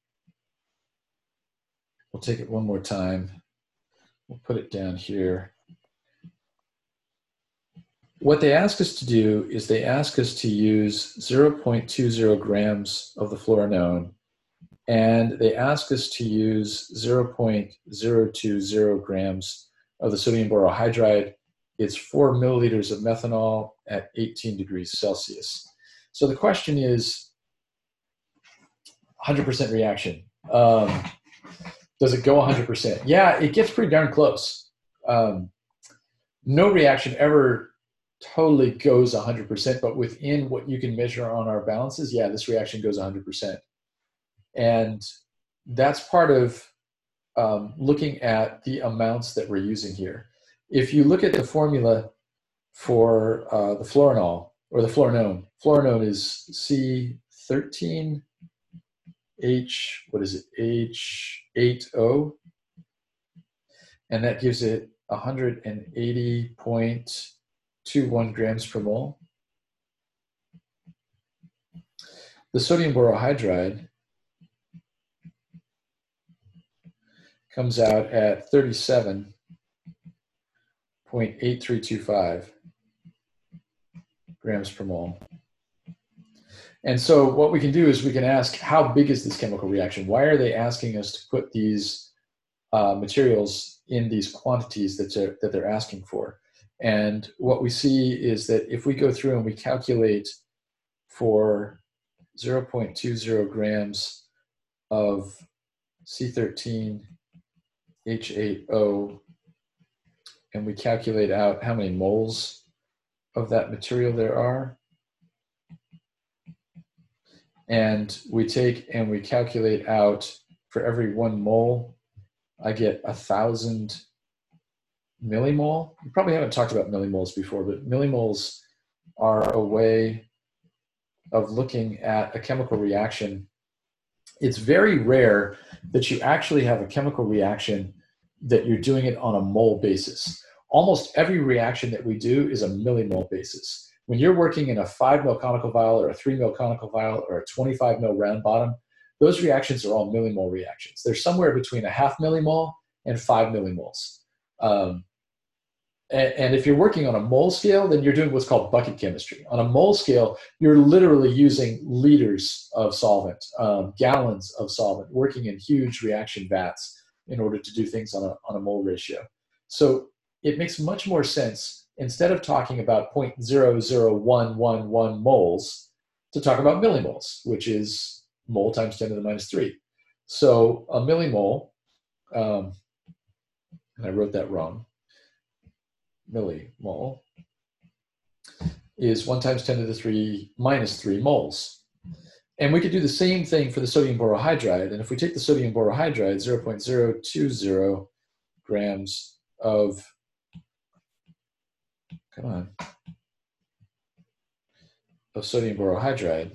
S1: we'll take it one more time. We'll put it down here. What they ask us to do is they ask us to use zero point two zero grams of the fluorinone, and they ask us to use zero point zero two zero grams of the sodium borohydride. It's four milliliters of methanol at eighteen degrees Celsius. So the question is one hundred percent reaction. Um, does it go one hundred percent? Yeah, it gets pretty darn close. Um, no reaction ever totally goes one hundred percent, but within what you can measure on our balances, yeah, this reaction goes one hundred percent. And that's part of um, looking at the amounts that we're using here. If you look at the formula for uh, the fluorinol, or the fluorinone, fluorinone is C thirteen H, what is it, H eight O, and that gives it one hundred eighty point two one grams per mole. The sodium borohydride comes out at thirty-seven point eight three two five grams per mole. And so what we can do is we can ask, how big is this chemical reaction? Why are they asking us to put these uh, materials in these quantities that they're, that they're asking for? And what we see is that if we go through and we calculate for zero point two zero grams of C thirteen H eight O, and we calculate out how many moles of that material there are, and we take and we calculate out for every one mole, I get a thousand millimole. We probably haven't talked about millimoles before, but millimoles are a way of looking at a chemical reaction. It's very rare that you actually have a chemical reaction that you're doing it on a mole basis. Almost every reaction that we do is a millimole basis. When you're working in a five mil conical vial or a three mil conical vial or a twenty-five mil round bottom, those reactions are all millimole reactions. They're somewhere between a half millimole and five millimoles. Um, and, and if you're working on a mole scale, then you're doing what's called bucket chemistry. On a mole scale, you're literally using liters of solvent, um, gallons of solvent, working in huge reaction vats in order to do things on a, on a mole ratio. So it makes much more sense, instead of talking about zero point zero zero one one one moles, to talk about millimoles, which is mole times ten to the minus three. So a millimole, um, and I wrote that wrong, millimole, is one times ten to the three minus three moles. And we could do the same thing for the sodium borohydride. And if we take the sodium borohydride, zero point zero two zero grams of come on, of sodium borohydride,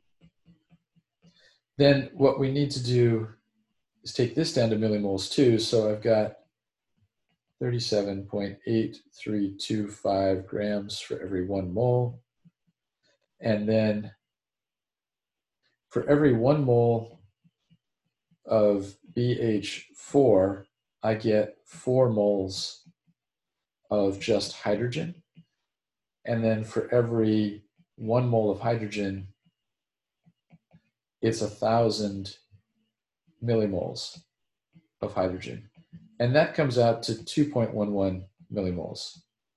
S1: then what we need to do is take this down to millimoles too. So I've got thirty-seven point eight three two five grams for every one mole. And then for every one mole of B H four, I get four moles of just hydrogen. And then for every one mole of hydrogen, it's a thousand millimoles of hydrogen. And that comes out to two point one one millimoles.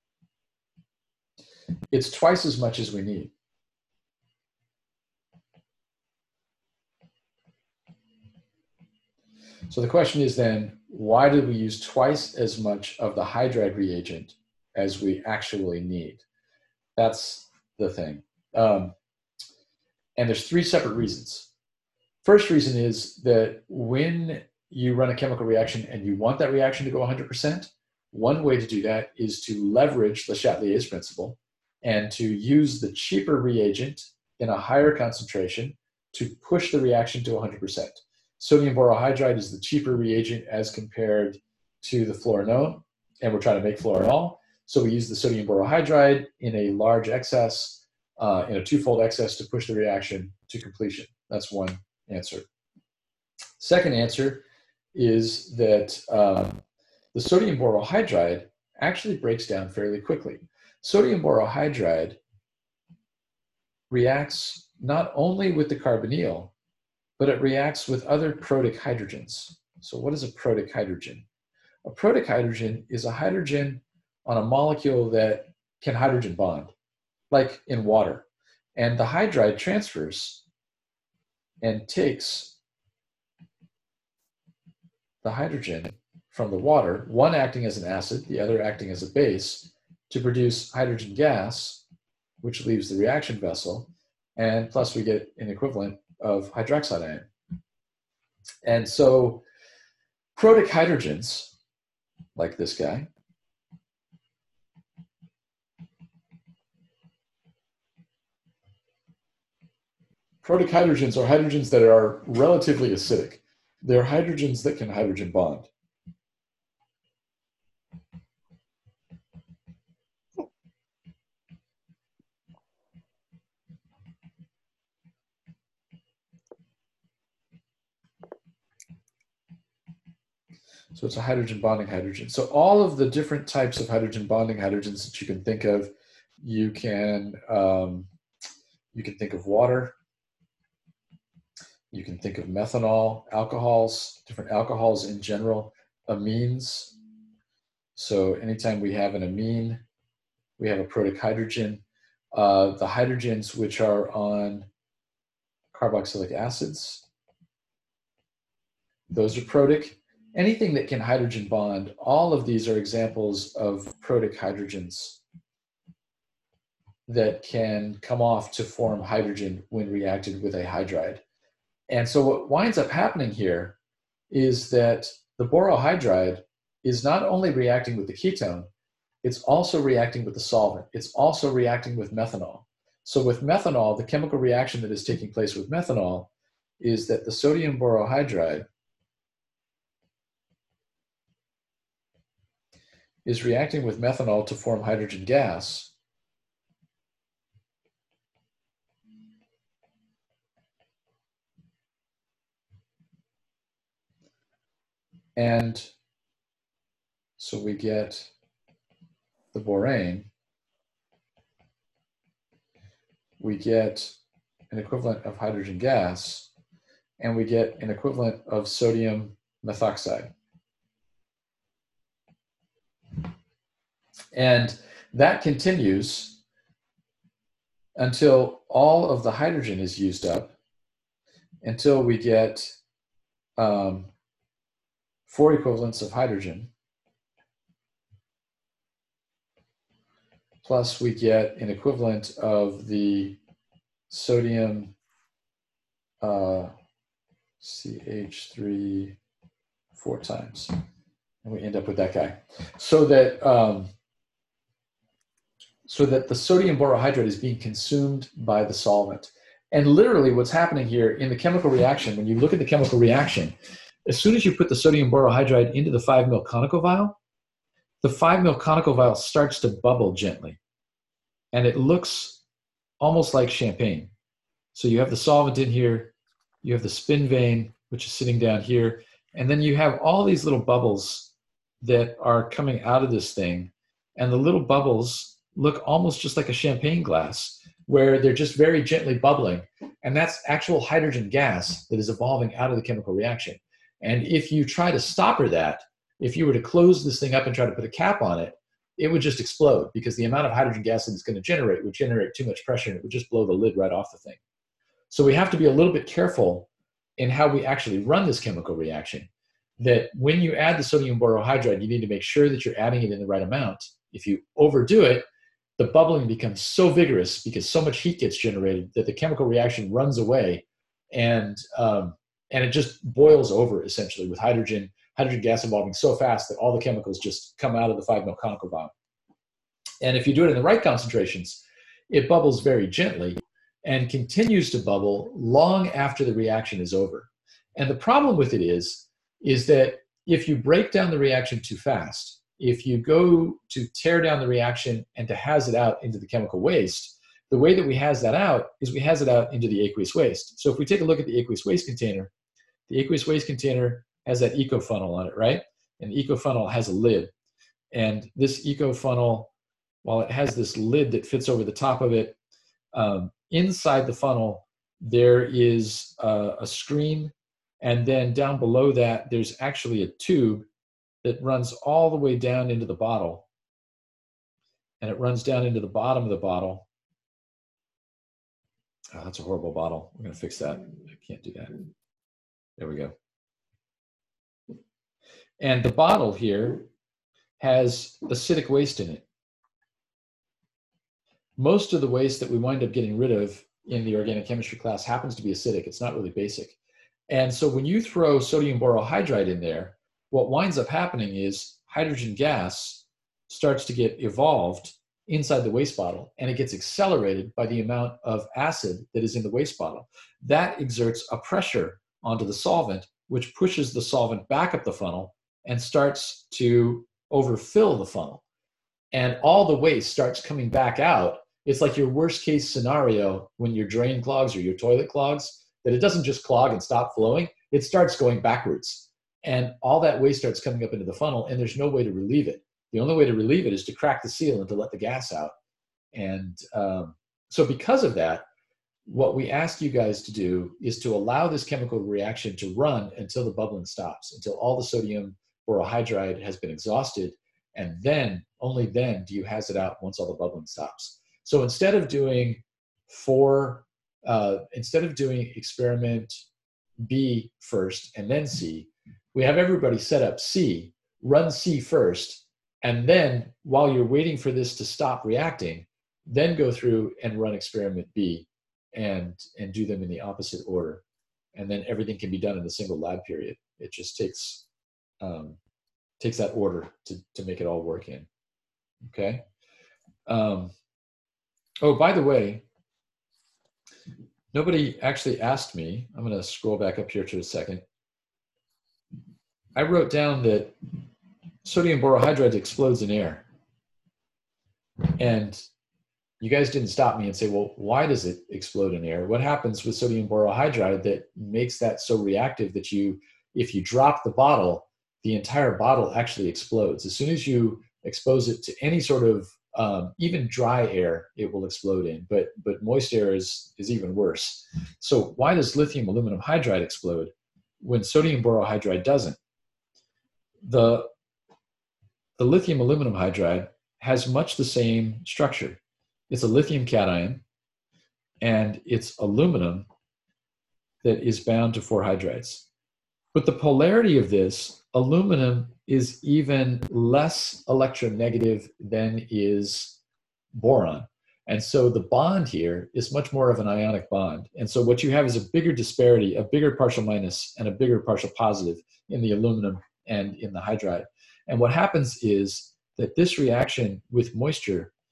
S1: It's twice as much as we need. So the question is then, why did we use twice as much of the hydride reagent as we actually need? That's the thing. Um, and there's three separate reasons. First reason is that when you run a chemical reaction and you want that reaction to go one hundred percent, one way to do that is to leverage Le Chatelier's principle and to use the cheaper reagent in a higher concentration to push the reaction to one hundred percent. Sodium borohydride is the cheaper reagent as compared to the fluorinone, and we're trying to make fluorinol. So we use the sodium borohydride in a large excess, uh, in a twofold excess to push the reaction to completion. That's one answer. Second answer is that um, the sodium borohydride actually breaks down fairly quickly. Sodium borohydride reacts not only with the carbonyl, but it reacts with other protic hydrogens. So what is a protic hydrogen? A protic hydrogen is a hydrogen on a molecule that can hydrogen bond, like in water. And the hydride transfers and takes the hydrogen from the water, one acting as an acid, the other acting as a base, to produce hydrogen gas, which leaves the reaction vessel, and plus we get an equivalent of hydroxide ion. And so protic hydrogens, like this guy, protic hydrogens are hydrogens that are relatively acidic. They're hydrogens that can hydrogen bond. So it's a hydrogen bonding hydrogen. So all of the different types of hydrogen bonding hydrogens that you can think of, you can, um, you can think of water, you can think of methanol, alcohols, different alcohols in general, amines. So anytime we have an amine, we have a protic hydrogen. Uh, the hydrogens which are on carboxylic acids, those are protic. Anything that can hydrogen bond, all of these are examples of protic hydrogens that can come off to form hydrogen when reacted with a hydride. And so what winds up happening here is that the borohydride is not only reacting with the ketone, it's also reacting with the solvent. It's also reacting with methanol. So with methanol, the chemical reaction that is taking place with methanol is that the sodium borohydride is reacting with methanol to form hydrogen gas. And so we get the borane. We get an equivalent of hydrogen gas, and we get an equivalent of sodium methoxide. And that continues until all of the hydrogen is used up, until we get um, four equivalents of hydrogen, plus we get an equivalent of the sodium uh, C H three four times. And we end up with that guy. So that um, so that the sodium borohydride is being consumed by the solvent. And literally what's happening here in the chemical reaction, when you look at the chemical reaction, as soon as you put the sodium borohydride into the five mil conical vial, the five mil conical vial starts to bubble gently. And it looks almost like champagne. So you have the solvent in here, you have the spin vein, which is sitting down here, and then you have all these little bubbles that are coming out of this thing. And the little bubbles look almost just like a champagne glass, where they're just very gently bubbling. And that's actual hydrogen gas that is evolving out of the chemical reaction. And if you try to stopper that, if you were to close this thing up and try to put a cap on it, it would just explode, because the amount of hydrogen gas that it's going to generate would generate too much pressure, and it would just blow the lid right off the thing. So we have to be a little bit careful in how we actually run this chemical reaction, that when you add the sodium borohydride, you need to make sure that you're adding it in the right amount. If you overdo it, the bubbling becomes so vigorous because so much heat gets generated that the chemical reaction runs away, and um, and it just boils over essentially with hydrogen hydrogen gas evolving so fast that all the chemicals just come out of the five mil conical vial. And if you do it in the right concentrations, it bubbles very gently and continues to bubble long after the reaction is over. And the problem with it is, is that if you break down the reaction too fast, if you go to tear down the reaction and to haz it out into the chemical waste, the way that we haz that out is we haz it out into the aqueous waste. So if we take a look at the aqueous waste container, the aqueous waste container has that eco funnel on it, right? And the eco funnel has a lid. And this eco funnel, while it has this lid that fits over the top of it, um, inside the funnel, there is uh, a screen. And then down below that, there's actually a tube that runs all the way down into the bottle. And it runs down into the bottom of the bottle. Oh, that's a horrible bottle. We're going to fix that. I can't do that. There we go. And the bottle here has acidic waste in it. Most of the waste that we wind up getting rid of in the organic chemistry class happens to be acidic. It's not really basic. And so when you throw sodium borohydride in there, what winds up happening is hydrogen gas starts to get evolved inside the waste bottle, and it gets accelerated by the amount of acid that is in the waste bottle. That exerts a pressure onto the solvent, which pushes the solvent back up the funnel and starts to overfill the funnel. And all the waste starts coming back out. It's like your worst case scenario when your drain clogs or your toilet clogs, that it doesn't just clog and stop flowing, it starts going backwards. And all that waste starts coming up into the funnel, and there's no way to relieve it. The only way to relieve it is to crack the seal and to let the gas out. And um, so because of that, what we ask you guys to do is to allow this chemical reaction to run until the bubbling stops, until all the sodium borohydride has been exhausted, and then, only then, do you haz it out once all the bubbling stops. So instead of doing four, uh, instead of doing experiment B first and then C, we have everybody set up C, run C first, and then while you're waiting for this to stop reacting, then go through and run experiment B and, and do them in the opposite order. And then everything can be done in a single lab period. It just takes Um, takes that order to, to make it all work in, okay? Um, oh, by the way, nobody actually asked me, I'm gonna scroll back up here to a second. I wrote down that sodium borohydride explodes in air. And you guys didn't stop me and say, well, why does it explode in air? What happens with sodium borohydride that makes that so reactive that you, if you drop the bottle, the entire bottle actually explodes? As soon as you expose it to any sort of, um, even dry air, it will explode in, but, but moist air is, is even worse. So why does lithium aluminum hydride explode when sodium borohydride doesn't? The, the lithium aluminum hydride has much the same structure. It's a lithium cation, and it's aluminum that is bound to four hydrides. But the polarity of this, aluminum is even less electronegative than is boron. And so the bond here is much more of an ionic bond. And so what you have is a bigger disparity, a bigger partial minus and a bigger partial positive in the aluminum and in the hydride. And what happens is that this reaction with moisture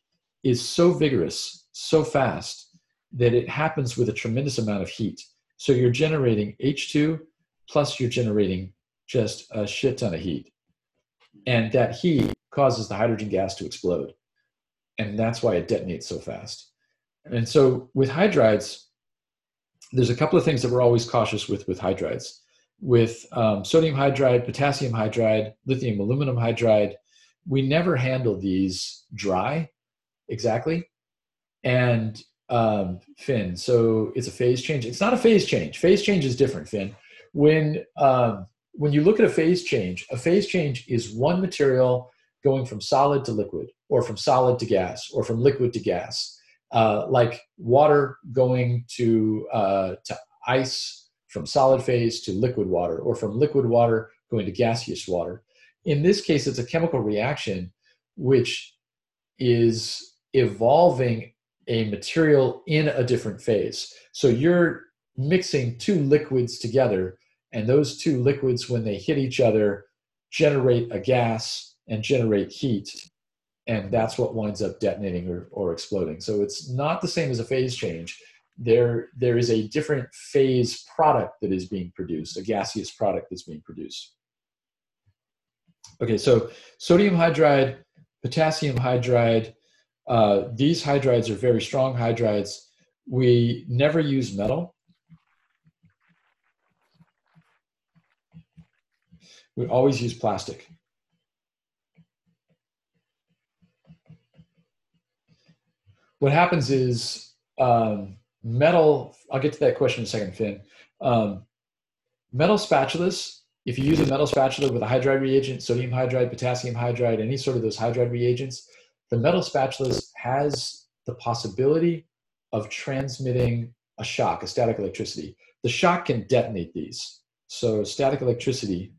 S1: is so vigorous, so fast, that it happens with a tremendous amount of heat. So you're generating H two, plus you're generating just a shit ton of heat. And that heat causes the hydrogen gas to explode. And that's why it detonates so fast. And so with hydrides, there's a couple of things that we're always cautious with with hydrides. With um, sodium hydride, potassium hydride, lithium aluminum hydride, we never handle these dry exactly. And um, Finn, so it's a phase change. It's not a phase change. Phase change is different, Finn. When, um, when you look at a phase change, a phase change is one material going from solid to liquid, or from solid to gas, or from liquid to gas. Uh, like water going to, uh, to ice, from solid phase to liquid water, or from liquid water going to gaseous water. In this case, it's a chemical reaction which is evolving a material in a different phase. So you're mixing two liquids together, and those two liquids, when they hit each other, generate a gas and generate heat. And that's what winds up detonating or, or exploding. So it's not the same as a phase change. There, there is a different phase product that is being produced, a gaseous product that's being produced. Okay, so sodium hydride, potassium hydride, uh, these hydrides are very strong hydrides. We never use metal. We always use plastic. What happens is um, metal, I'll get to that question in a second, Finn. Um, metal spatulas, if you use a metal spatula with a hydride reagent, sodium hydride, potassium hydride, any sort of those hydride reagents, the metal spatulas has the possibility of transmitting a shock, a static electricity. The shock can detonate these. So static electricity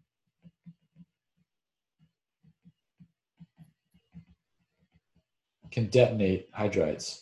S1: can detonate hydrides.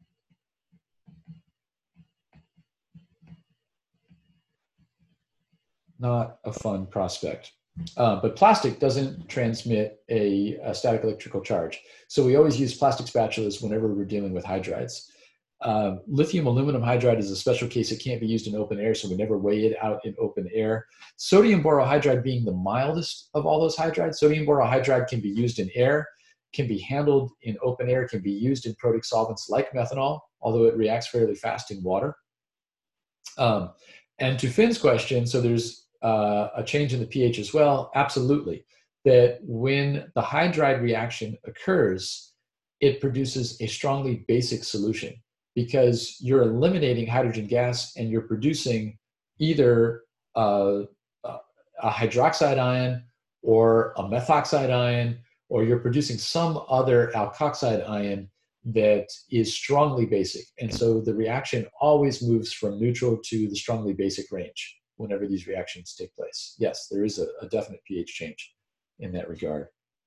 S1: Not a fun prospect. Uh, but plastic doesn't transmit a, a static electrical charge. So we always use plastic spatulas whenever we're dealing with hydrides. Uh, lithium aluminum hydride is a special case. It can't be used in open air, so we never weigh it out in open air. Sodium borohydride being the mildest of all those hydrides. Sodium borohydride can be used in air, can be handled in open air, can be used in protic solvents like methanol, although it reacts fairly fast in water. Um, and to Finn's question, so there's uh, a change in the pH as well. Absolutely. That when the hydride reaction occurs, it produces a strongly basic solution because you're eliminating hydrogen gas and you're producing either uh, a hydroxide ion or a methoxide ion, or you're producing some other alkoxide ion that is strongly basic. And so the reaction always moves from neutral to the strongly basic range whenever these reactions take place. Yes, there is a, a definite pH change in that regard.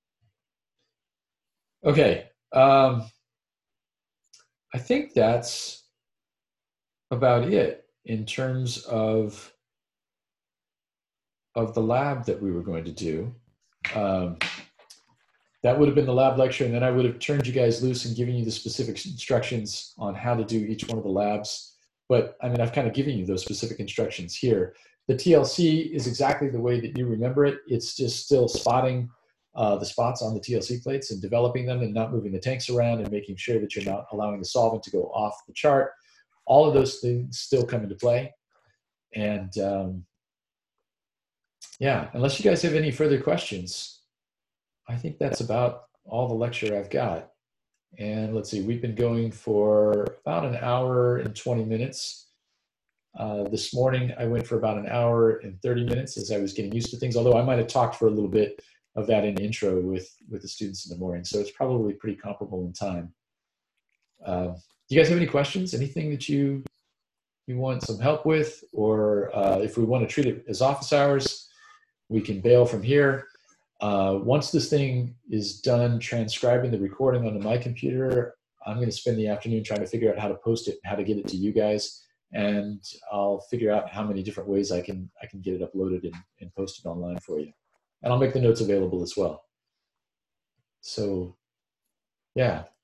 S1: Okay, um, I think that's about it in terms of, of the lab that we were going to do. Um, That would have been the lab lecture, and then I would have turned you guys loose and given you the specific instructions on how to do each one of the labs. But I mean, I've kind of given you those specific instructions here. The T L C is exactly the way that you remember it. It's just still spotting uh, the spots on the T L C plates and developing them and not moving the tanks around and making sure that you're not allowing the solvent to go off the chart. All of those things still come into play. And um, yeah, unless you guys have any further questions, I think that's about all the lecture I've got. And let's see, we've been going for about an hour and twenty minutes. Uh, this morning, I went for about an hour and thirty minutes as I was getting used to things, although I might have talked for a little bit of that in the intro with, with the students in the morning. So it's probably pretty comparable in time. Uh, do you guys have any questions? Anything that you, you want some help with? Or uh, if we want to treat it as office hours, we can bail from here. Uh, once this thing is done transcribing the recording onto my computer, I'm going to spend the afternoon trying to figure out how to post it and how to get it to you guys. And I'll figure out how many different ways I can, I can get it uploaded and, and posted online for you. And I'll make the notes available as well. So yeah,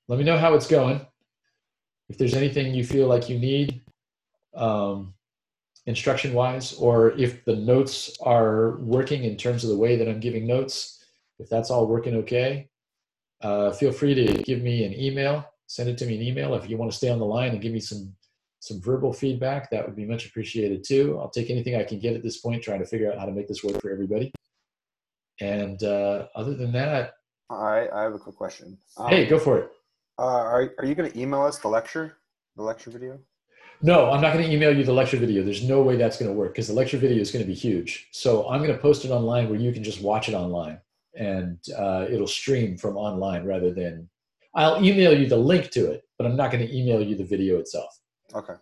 S1: let me know how it's going. If there's anything you feel like you need, um, instruction-wise, or if the notes are working in terms of the way that I'm giving notes, if that's all working okay, uh, feel free to give me an email. Send it to me an email. If you want to stay on the line and give me some some verbal feedback, that would be much appreciated too. I'll take anything I can get at this point, trying to figure out how to make this work for everybody. And uh, other than that,
S3: I I have a quick question. Um,
S1: hey, go for it.
S3: Uh, are are you going to email us the lecture, the lecture video?
S1: No, I'm not going to email you the lecture video. There's no way that's going to work because the lecture video is going to be huge. So I'm going to post it online where you can just watch it online, and uh, it'll stream from online rather than. I'll email you the link to it, but I'm not going to email you the video itself.
S3: Okay.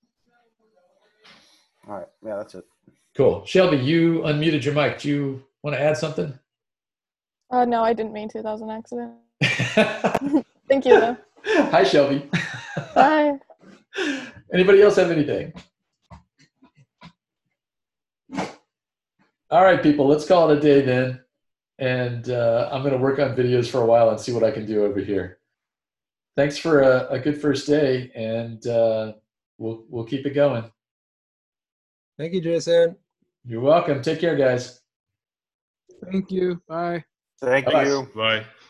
S3: All right. Yeah, that's it.
S1: Cool. Shelby, you unmuted your mic. Do you want to add something?
S4: Uh, no, I didn't mean to. That was an accident. Thank you, though.
S1: Hi, Shelby.
S4: Bye.
S1: Anybody else have anything? All right, people, let's call it a day then. And uh, I'm going to work on videos for a while and see what I can do over here. Thanks for a, a good first day, and uh, we'll we'll keep it going.
S5: Thank you, Jason.
S1: You're welcome. Take care, guys.
S6: Thank you. Bye.
S3: Thank
S1: Bye-bye.
S3: you.
S2: Bye.